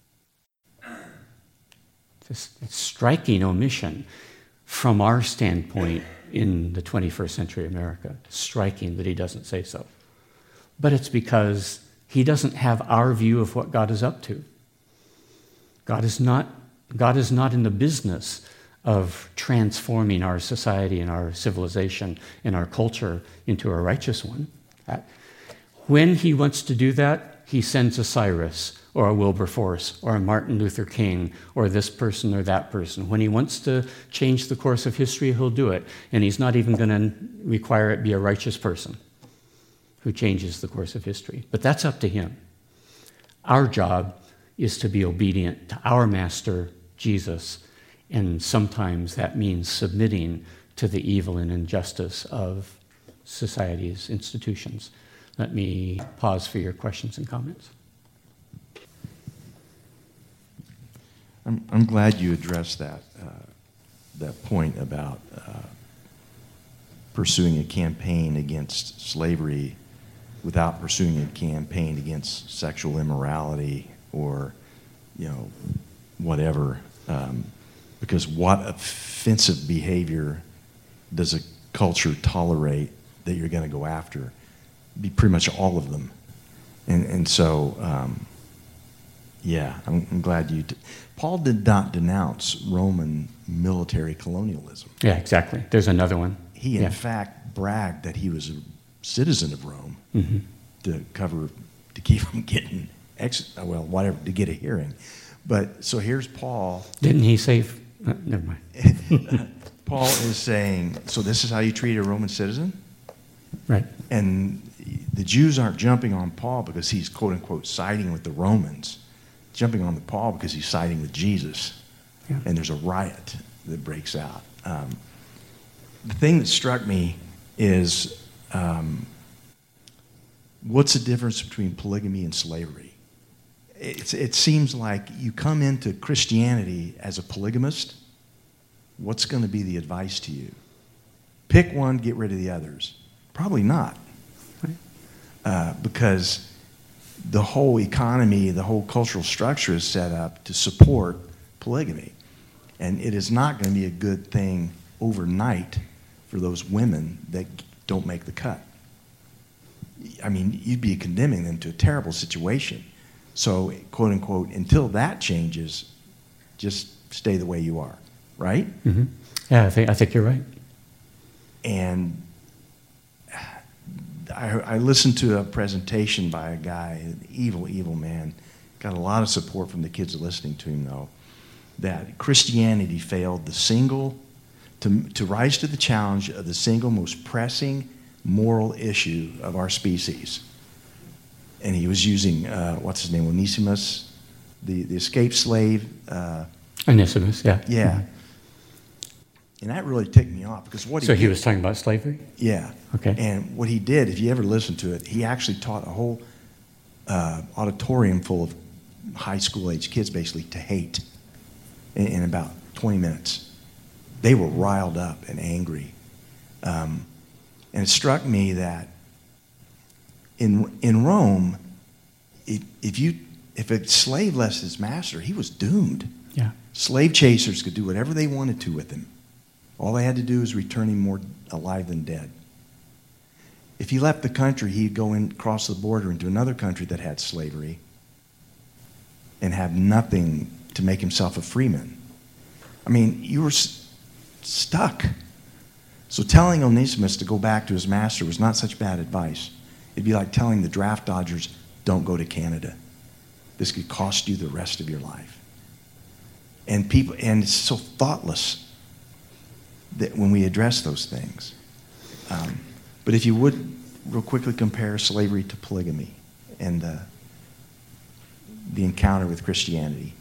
It's a striking omission from our standpoint in the twenty-first century America. Striking that he doesn't say so. But it's because he doesn't have our view of what God is up to. God is not, God is not in the business of transforming our society and our civilization and our culture into a righteous one. When he wants to do that, he sends a Cyrus or a Wilberforce or a Martin Luther King or this person or that person. When he wants to change the course of history, he'll do it. And he's not even going to require it be a righteous person who changes the course of history. But that's up to him. Our job is to be obedient to our master, Jesus, and sometimes that means submitting to the evil and injustice of society's institutions. Let me pause for your questions and comments. I'm, I'm glad you addressed that, uh, that point about uh, pursuing a campaign against slavery without pursuing a campaign against sexual immorality or, you know, whatever. Um, because what offensive behavior does a culture tolerate that you're going to go after? Be pretty much all of them. And, and so, um, yeah, I'm, I'm glad you... T- Paul did not denounce Roman military colonialism. Yeah, exactly. There's another one. He, in yeah. fact, bragged that he was a citizen of Rome mm-hmm. to cover, to keep him getting, ex- well, whatever, to get a hearing. But, so here's Paul. Didn't he say... Uh, never mind. Paul is saying, so this is how you treat a Roman citizen? Right. And the Jews aren't jumping on Paul because he's, quote unquote, siding with the Romans. Jumping on the Paul because he's siding with Jesus. Yeah. And there's a riot that breaks out. Um, the thing that struck me is um, what's the difference between polygamy and slavery? It's, it seems like you come into Christianity as a polygamist. What's going to be the advice to you? Pick one, get rid of the others. Probably not. Right. Uh, because the whole economy, the whole cultural structure is set up to support polygamy. And it is not going to be a good thing overnight for those women that don't make the cut. I mean, you'd be condemning them to a terrible situation. So, quote unquote, until that changes, just stay the way you are, right? Mm-hmm. Yeah, I think, I think you're right. And I, I listened to a presentation by a guy, an evil, evil man, got a lot of support from the kids listening to him, though, that Christianity failed the single, to, to rise to the challenge of the single most pressing moral issue of our species. And he was using, uh, what's his name, Onesimus, the, the escaped slave. Uh, Onesimus, yeah. Yeah. Mm-hmm. And that really ticked me off because what he So he did, was talking about slavery? Yeah. Okay. And what he did, if you ever listen to it, he actually taught a whole uh, auditorium full of high school age kids basically to hate in, in about twenty minutes. They were riled up and angry. Um, and it struck me that in in Rome, if, if you if a slave left his master, he was doomed. Yeah. Slave chasers could do whatever they wanted to with him. All they had to do was return him more alive than dead. If he left the country, he'd go in, cross the border into another country that had slavery and have nothing to make himself a freeman. I mean, you were s- stuck. So telling Onesimus to go back to his master was not such bad advice. It'd be like telling the draft dodgers, don't go to Canada. This could cost you the rest of your life. And people, and it's so thoughtless that when we address those things. Um, but if you would real quickly compare slavery to polygamy and uh, the encounter with Christianity.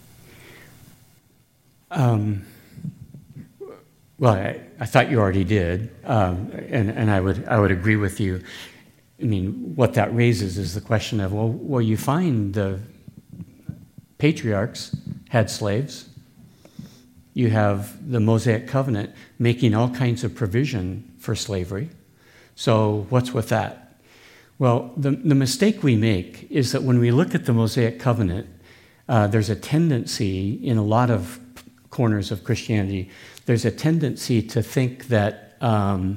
Um, well, I, I thought you already did, um, and, and I would I would agree with you. I mean, what that raises is the question of, well, well, you find the patriarchs had slaves. You have the Mosaic Covenant making all kinds of provision for slavery. So what's with that? Well, the, the mistake we make is that when we look at the Mosaic Covenant, uh, there's a tendency in a lot of corners of Christianity, there's a tendency to think that um,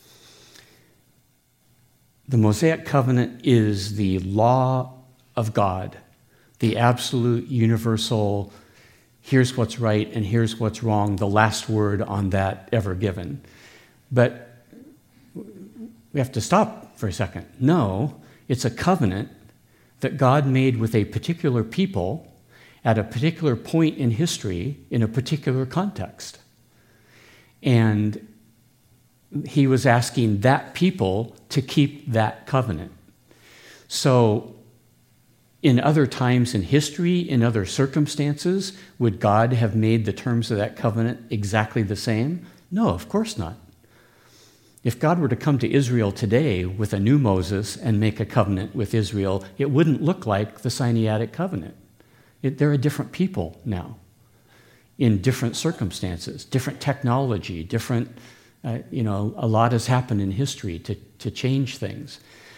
the Mosaic Covenant is the law of God, the absolute universal, here's what's right and here's what's wrong, the last word on that ever given. But we have to stop for a second. No, it's a covenant that God made with a particular people at a particular point in history in a particular context. And he was asking that people to keep that covenant. So in other times in history, in other circumstances, would God have made the terms of that covenant exactly the same? No, of course not. If God were to come to Israel today with a new Moses and make a covenant with Israel, it wouldn't look like the Sinaitic covenant. It, they're a different people now, in different circumstances, different technology, different, uh, you know, a lot has happened in history to, to change things.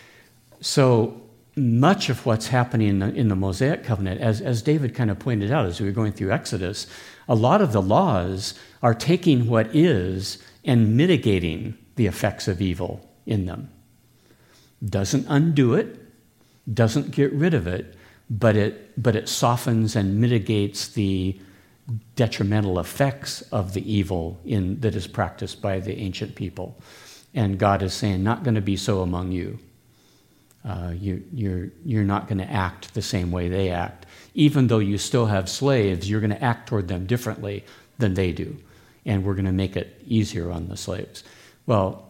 So much of what's happening in the, in the Mosaic covenant, as, as David kind of pointed out as we were going through Exodus, a lot of the laws are taking what is and mitigating the effects of evil in them. Doesn't undo it, doesn't get rid of it, but it but it softens and mitigates the detrimental effects of the evil in that is practiced by the ancient people. And God is saying, not going to be so among you. Uh, you you're you're not going to act the same way they act. Even though you still have slaves, you're going to act toward them differently than they do. And we're going to make it easier on the slaves. Well,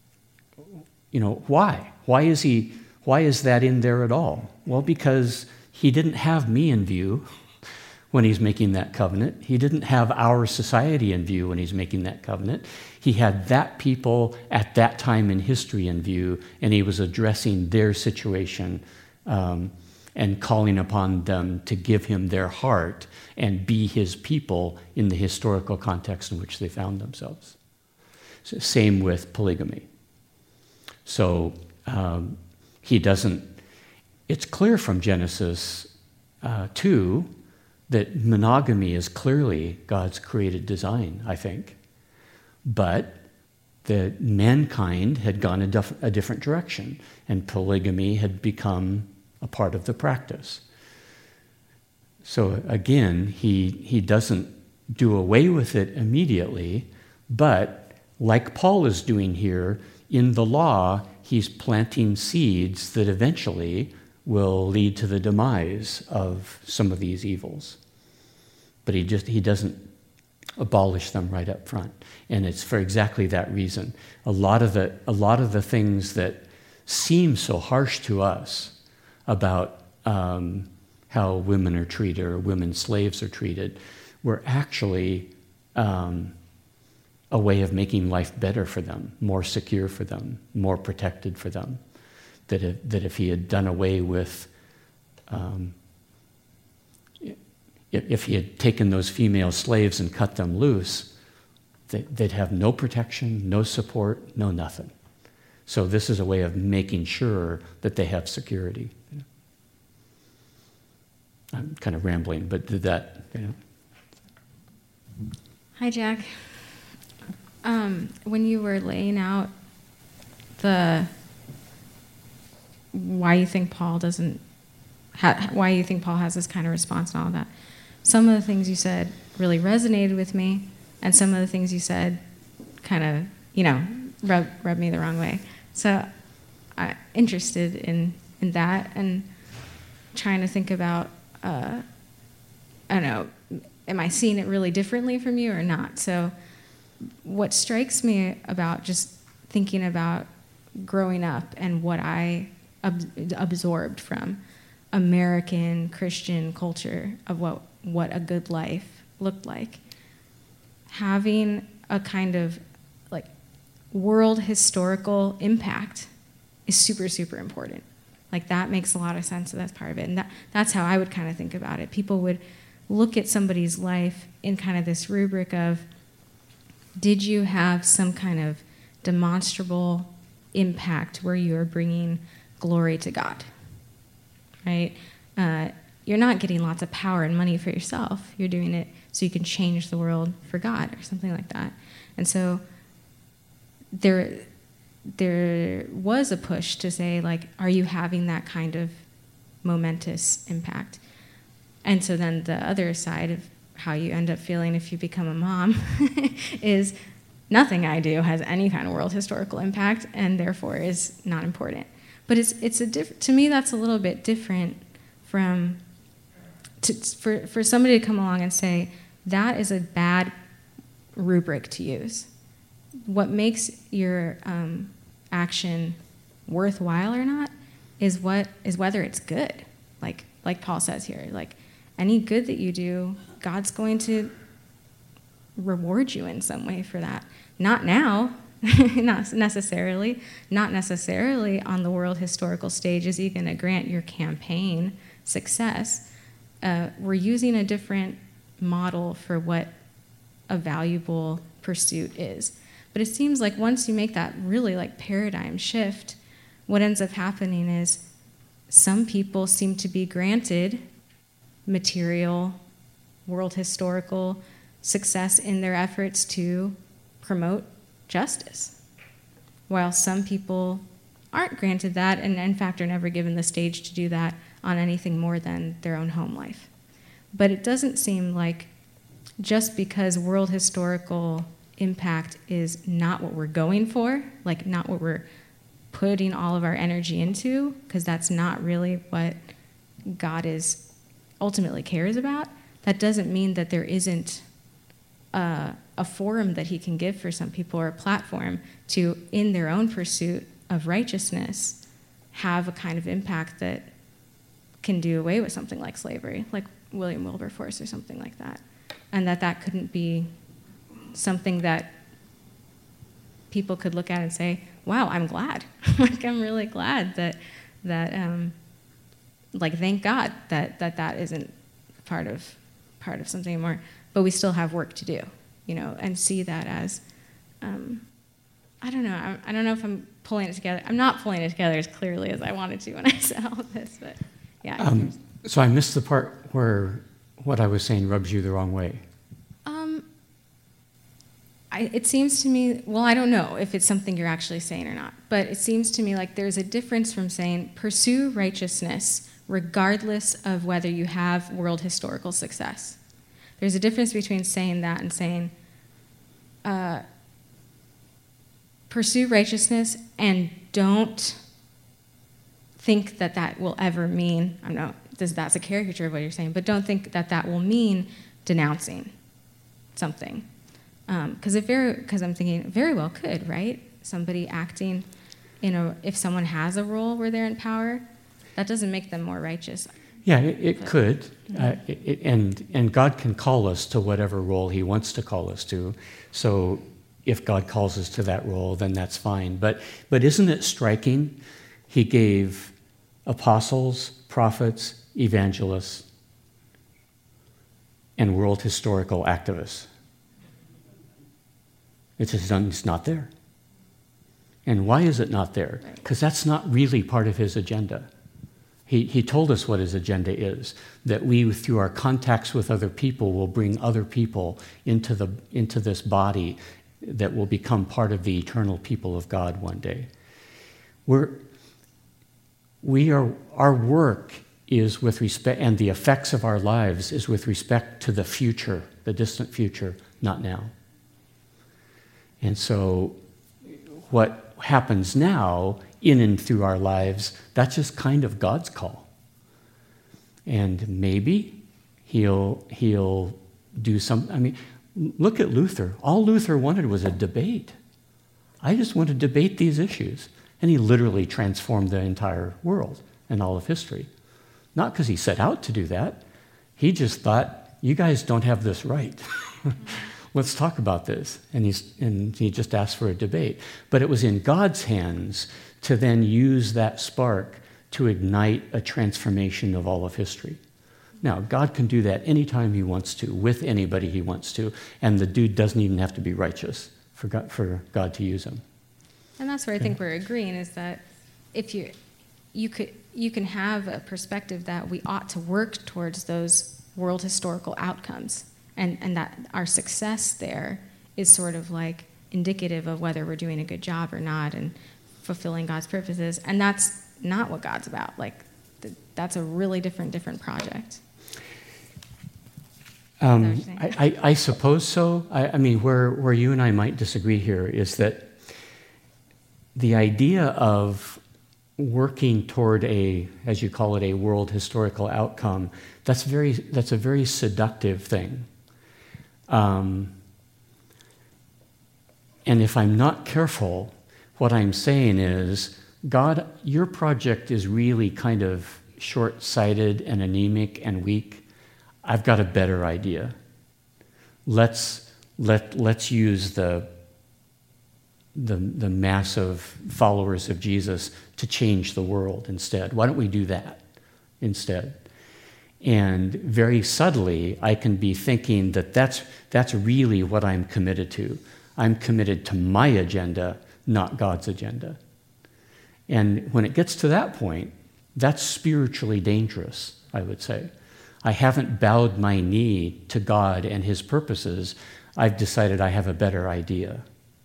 you know, why? Why is he, why is that in there at all? Well, because he didn't have me in view when he's making that covenant. He didn't have our society in view when he's making that covenant. He had that people at that time in history in view, and he was addressing their situation um, and calling upon them to give him their heart and be his people in the historical context in which they found themselves. So same with polygamy. So um, he doesn't, it's clear from Genesis uh, two that monogamy is clearly God's created design, I think. But that mankind had gone a, dif- a different direction, and polygamy had become a part of the practice. So again, he, he doesn't do away with it immediately, but like Paul is doing here, in the law, he's planting seeds that eventually will lead to the demise of some of these evils. But he just he doesn't abolish them right up front. And it's for exactly that reason. A lot of the a lot of the things that seem so harsh to us about um, how women are treated or women slaves are treated were actually um, a way of making life better for them, more secure for them, more protected for them. That if, that if he had done away with, um, if, if he had taken those female slaves and cut them loose, they, they'd have no protection, no support, no nothing. So this is a way of making sure that they have security. You know? I'm kind of rambling, but did that, you know. Hi, Jack. Um, when you were laying out the why you think Paul doesn't, ha- why you think Paul has this kind of response and all that, some of the things you said really resonated with me, and some of the things you said kind of, you know, rub, rubbed me the wrong way. So I'm interested in, in that and trying to think about, uh, I don't know, am I seeing it really differently from you or not? So what strikes me about just thinking about growing up and what I ab- absorbed from American Christian culture of what, what a good life looked like, having a kind of like world historical impact is super, super important. Like that makes a lot of sense, so that's part of it. And that, that's how I would kind of think about it. People would look at somebody's life in kind of this rubric of, did you have some kind of demonstrable impact where you are bringing glory to God, right? Uh, you're not getting lots of power and money for yourself. You're doing it so you can change the world for God or something like that. And so there, there was a push to say, like, are you having that kind of momentous impact? And so then the other side of how you end up feeling if you become a mom is nothing I do has any kind of world historical impact and therefore is not important. But it's it's a diff- to me that's a little bit different from to, for for somebody to come along and say that is a bad rubric to use. What makes your um, action worthwhile or not is what is whether it's good. Like like Paul says here, like any good that you do, God's going to reward you in some way for that. Not now, not necessarily. Not necessarily on the world historical stage is he going to grant your campaign success. Uh, we're using a different model for what a valuable pursuit is. But it seems like once you make that really like paradigm shift, what ends up happening is some people seem to be granted material, world historical success in their efforts to promote justice, while some people aren't granted that and in fact are never given the stage to do that on anything more than their own home life. But it doesn't seem like just because world historical impact is not what we're going for, like not what we're putting all of our energy into, because that's not really what God is ultimately cares about, that doesn't mean that there isn't a, a forum that he can give for some people or a platform to, in their own pursuit of righteousness, have a kind of impact that can do away with something like slavery, like William Wilberforce or something like that. And that that couldn't be something that people could look at and say, wow, I'm glad. Like, I'm really glad that, that um, like, thank God that, that that isn't part of, part of something more. But we still have work to do, you know, and see that as, um, I don't know, I, I don't know if I'm pulling it together. I'm not pulling it together as clearly as I wanted to when I said all of this, but yeah. Um, so I missed the part where what I was saying rubs you the wrong way. Um, I, it seems to me, well, I don't know if it's something you're actually saying or not, but it seems to me like there's a difference from saying pursue righteousness regardless of whether you have world historical success. There's a difference between saying that and saying uh, pursue righteousness and don't think that that will ever mean, I don't know, this, that's a caricature of what you're saying, but don't think that that will mean denouncing something. Because um, it very, because I'm thinking it very well could, right? Somebody acting in a, if someone has a role where they're in power, that doesn't make them more righteous. Yeah, it, it but, could, yeah. uh, it, it, and and God can call us to whatever role He wants to call us to. So, if God calls us to that role, then that's fine. But but isn't it striking? He gave apostles, prophets, evangelists, and world historical activists. It's just it's not there. And why is it not there? Because that's not really part of His agenda. He, he told us what his agenda is, that we, through our contacts with other people, will bring other people into, the, into this body that will become part of the eternal people of God one day. We're, we are, our work is with respect, and the effects of our lives is with respect to the future, the distant future, not now. And so what happens now in and through our lives, that's just kind of God's call. And maybe he'll he'll do some, I mean, look at Luther. All Luther wanted was a debate. I just want to debate these issues. And he literally transformed the entire world and all of history. Not because he set out to do that. He just thought, you guys don't have this right. Let's talk about this. And, he's, and he just asked for a debate. But it was in God's hands to then use that spark to ignite a transformation of all of history. Now, God can do that anytime he wants to, with anybody he wants to, and the dude doesn't even have to be righteous for God, for God to use him. And that's where I think we're agreeing, is that if you you could you can have a perspective that we ought to work towards those world historical outcomes, and, and that our success there is sort of like indicative of whether we're doing a good job or not and fulfilling God's purposes. And that's not what God's about. Like, th- that's a really different, different project. Um, I, I, I suppose so. I, I mean, where, where you and I might disagree here is that the idea of working toward a, as you call it, a world historical outcome, that's very that's a very seductive thing. Um, and if I'm not careful, what I'm saying is, God, your project is really kind of short-sighted and anemic and weak. I've got a better idea. Let's let let's use the the the massive followers of Jesus to change the world instead. Why don't we do that instead? And very subtly, I can be thinking that that's that's really what I'm committed to. I'm committed to my agenda, not God's agenda. And when it gets to that point, that's spiritually dangerous, I would say. I haven't bowed my knee to God and his purposes. I've decided I have a better idea.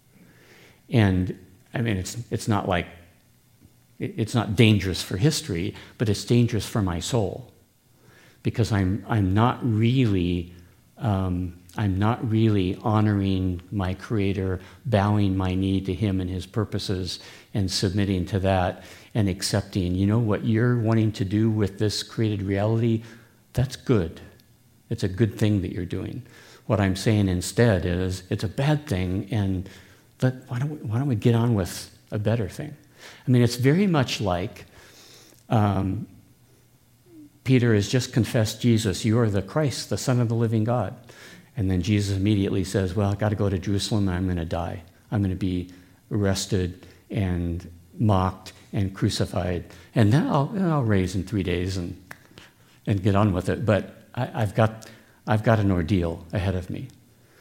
And I mean, it's it's not like, it's not dangerous for history, but it's dangerous for my soul. Because I'm I'm not really um, I'm not really honoring my Creator, bowing my knee to him and his purposes and submitting to that and accepting, you know, what you're wanting to do with this created reality, that's good. It's a good thing that you're doing. What I'm saying instead is it's a bad thing, and let, why don't we, why don't we get on with a better thing? I mean, it's very much like um, Peter has just confessed Jesus, you are the Christ, the Son of the living God. And then Jesus immediately says, well, I've got to go to Jerusalem and I'm going to die. I'm going to be arrested and mocked and crucified. And then I'll, I'll raise in three days and and get on with it. But I, I've got I've got an ordeal ahead of me.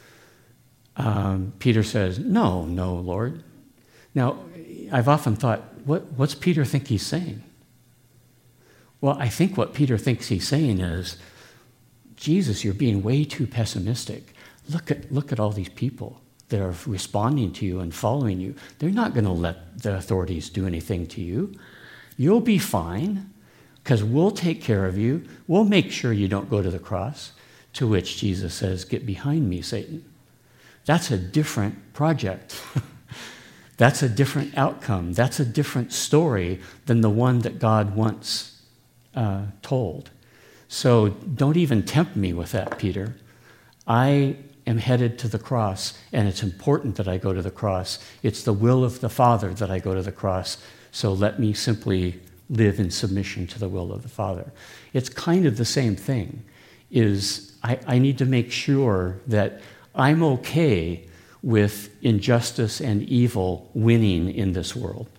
Um, Peter says, no, no, Lord. Now, I've often thought, what, what's Peter think he's saying? Well, I think what Peter thinks he's saying is, Jesus, you're being way too pessimistic. Look at look at all these people that are responding to you and following you. They're not going to let the authorities do anything to you. You'll be fine, because we'll take care of you. We'll make sure you don't go to the cross. To which Jesus says, get behind me, Satan. That's a different project. That's a different outcome. That's a different story than the one that God once uh, told. So don't even tempt me with that, Peter. I am headed to the cross, and it's important that I go to the cross. It's the will of the Father that I go to the cross, so let me simply live in submission to the will of the Father. It's kind of the same thing, is I, I need to make sure that I'm okay with injustice and evil winning in this world.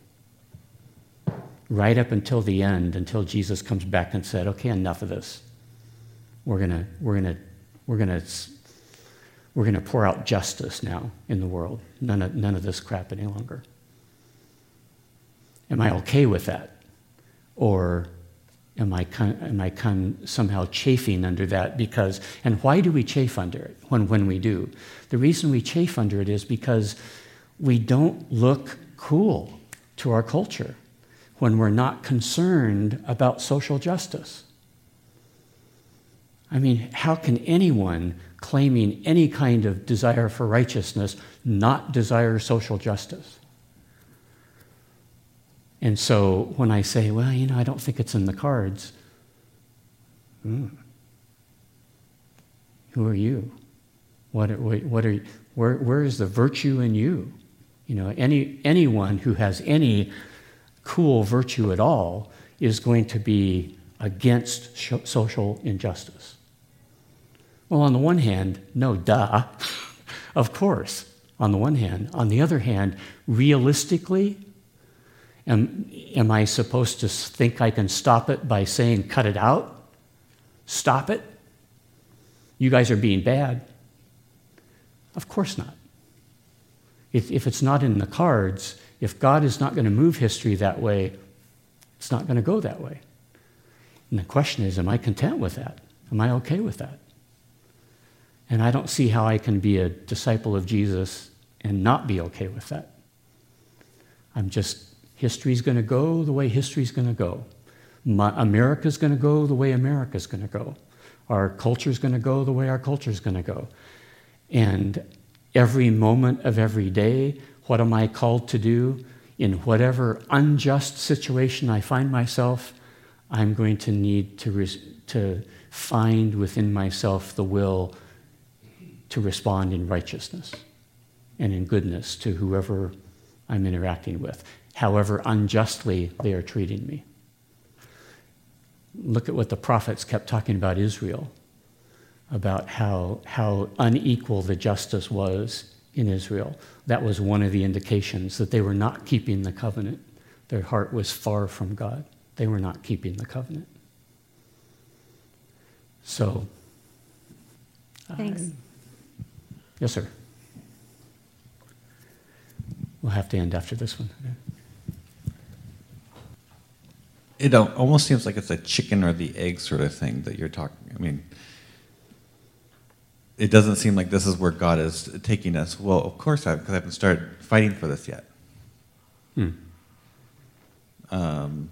Right up until the end, until Jesus comes back and said, okay, enough of this. We're gonna, we're gonna, we're gonna, we're gonna pour out justice now in the world. None of, none of this crap any longer. Am I okay with that? Or am I, am I somehow chafing under that? Because, and why do we chafe under it when, when we do? The reason we chafe under it is because we don't look cool to our culture when we're not concerned about social justice. I mean, how can anyone claiming any kind of desire for righteousness not desire social justice? And so when I say, well, you know, I don't think it's in the cards, hmm, who are you? What, what are, where, where is the virtue in you? You know, any anyone who has any cool virtue at all is going to be against sh- social injustice. Well, on the one hand, no, duh, of course, on the one hand. On the other hand, realistically, am, am I supposed to think I can stop it by saying, cut it out? Stop it? You guys are being bad. Of course not. If, if it's not in the cards, if God is not going to move history that way, it's not going to go that way. And the question is, am I content with that? Am I okay with that? And I don't see how I can be a disciple of Jesus and not be okay with that. I'm just, history's going to go the way history's going to go. My, America's going to go the way America's going to go. Our culture's going to go the way our culture's going to go. And every moment of every day, what am I called to do? in whatever unjust situation I find myself, I'm going to need to, res- to find within myself the will to respond in righteousness and in goodness to whoever I'm interacting with, however unjustly they are treating me. Look at what the prophets kept talking about Israel, about how, how unequal the justice was in Israel. That was one of the indications that they were not keeping the covenant. Their heart was far from God. They were not keeping the covenant. So, Thanks. I, yes, sir. We'll have to end after this one. It almost seems like it's a chicken or the egg sort of thing that you're talking. I mean, it doesn't seem like this is where God is taking us. Well, of course I have, because I haven't started fighting for this yet. Hmm. Um,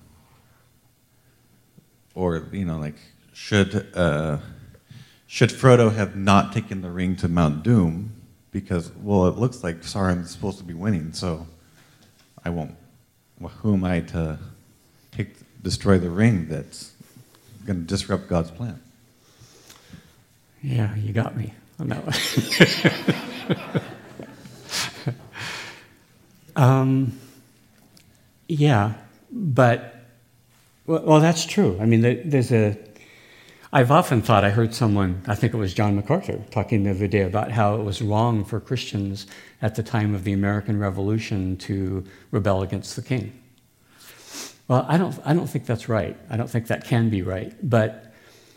or, you know, like, should uh, should Frodo have not taken the ring to Mount Doom? Because, well, it looks like Sauron's supposed to be winning, so I won't. Well, who am I to take, destroy the ring that's going to disrupt God's plan? Yeah, you got me on that one. um, yeah, but, well, well, that's true. I mean, there's a, I've often thought, I heard someone, I think it was John MacArthur, talking the other day about how it was wrong for Christians at the time of the American Revolution to rebel against the king. Well, I don't, I don't think that's right. I don't think that can be right. But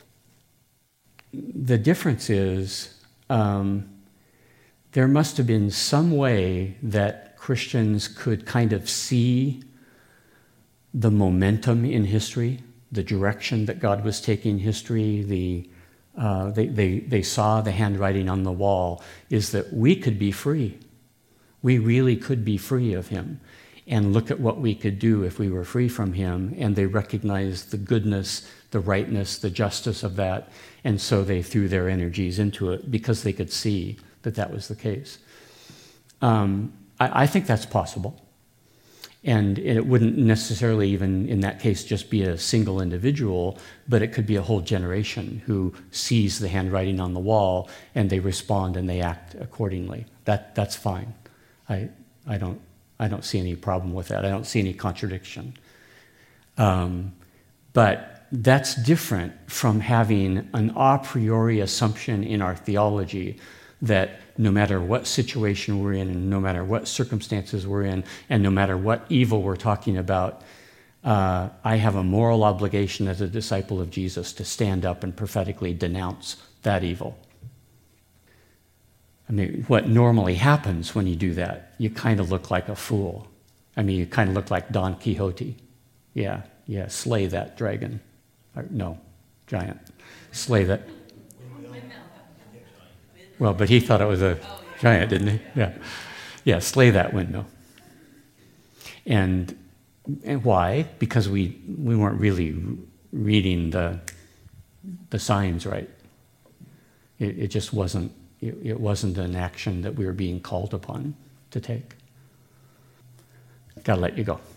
the difference is um, there must have been some way that Christians could kind of see the momentum in history, the direction that God was taking history, the, uh, they, they, they saw the handwriting on the wall, is that we could be free. We really could be free of him. And look at what we could do if we were free from him. And they recognized the goodness, the rightness, the justice of that. And so they threw their energies into it because they could see that that was the case. Um, I, I think that's possible. And it wouldn't necessarily even, in that case, just be a single individual, but it could be a whole generation who sees the handwriting on the wall and they respond and they act accordingly. That, that's fine. I, I don't, I don't see any problem with that. I don't see any contradiction. Um, but that's different from having an a priori assumption in our theology that no matter what situation we're in and no matter what circumstances we're in and no matter what evil we're talking about, uh, I have a moral obligation as a disciple of Jesus to stand up and prophetically denounce that evil. I mean, what normally happens when you do that, you kind of look like a fool. I mean, you kind of look like Don Quixote. Yeah, yeah, slay that dragon. Or, no, giant. Slay that. Well, but he thought it was a giant, didn't he? Yeah. Yeah, slay that windmill. And, and why? Because we, we weren't really reading the, the signs right. It, it just wasn't, it, it wasn't an action that we were being called upon to take. Gotta let you go.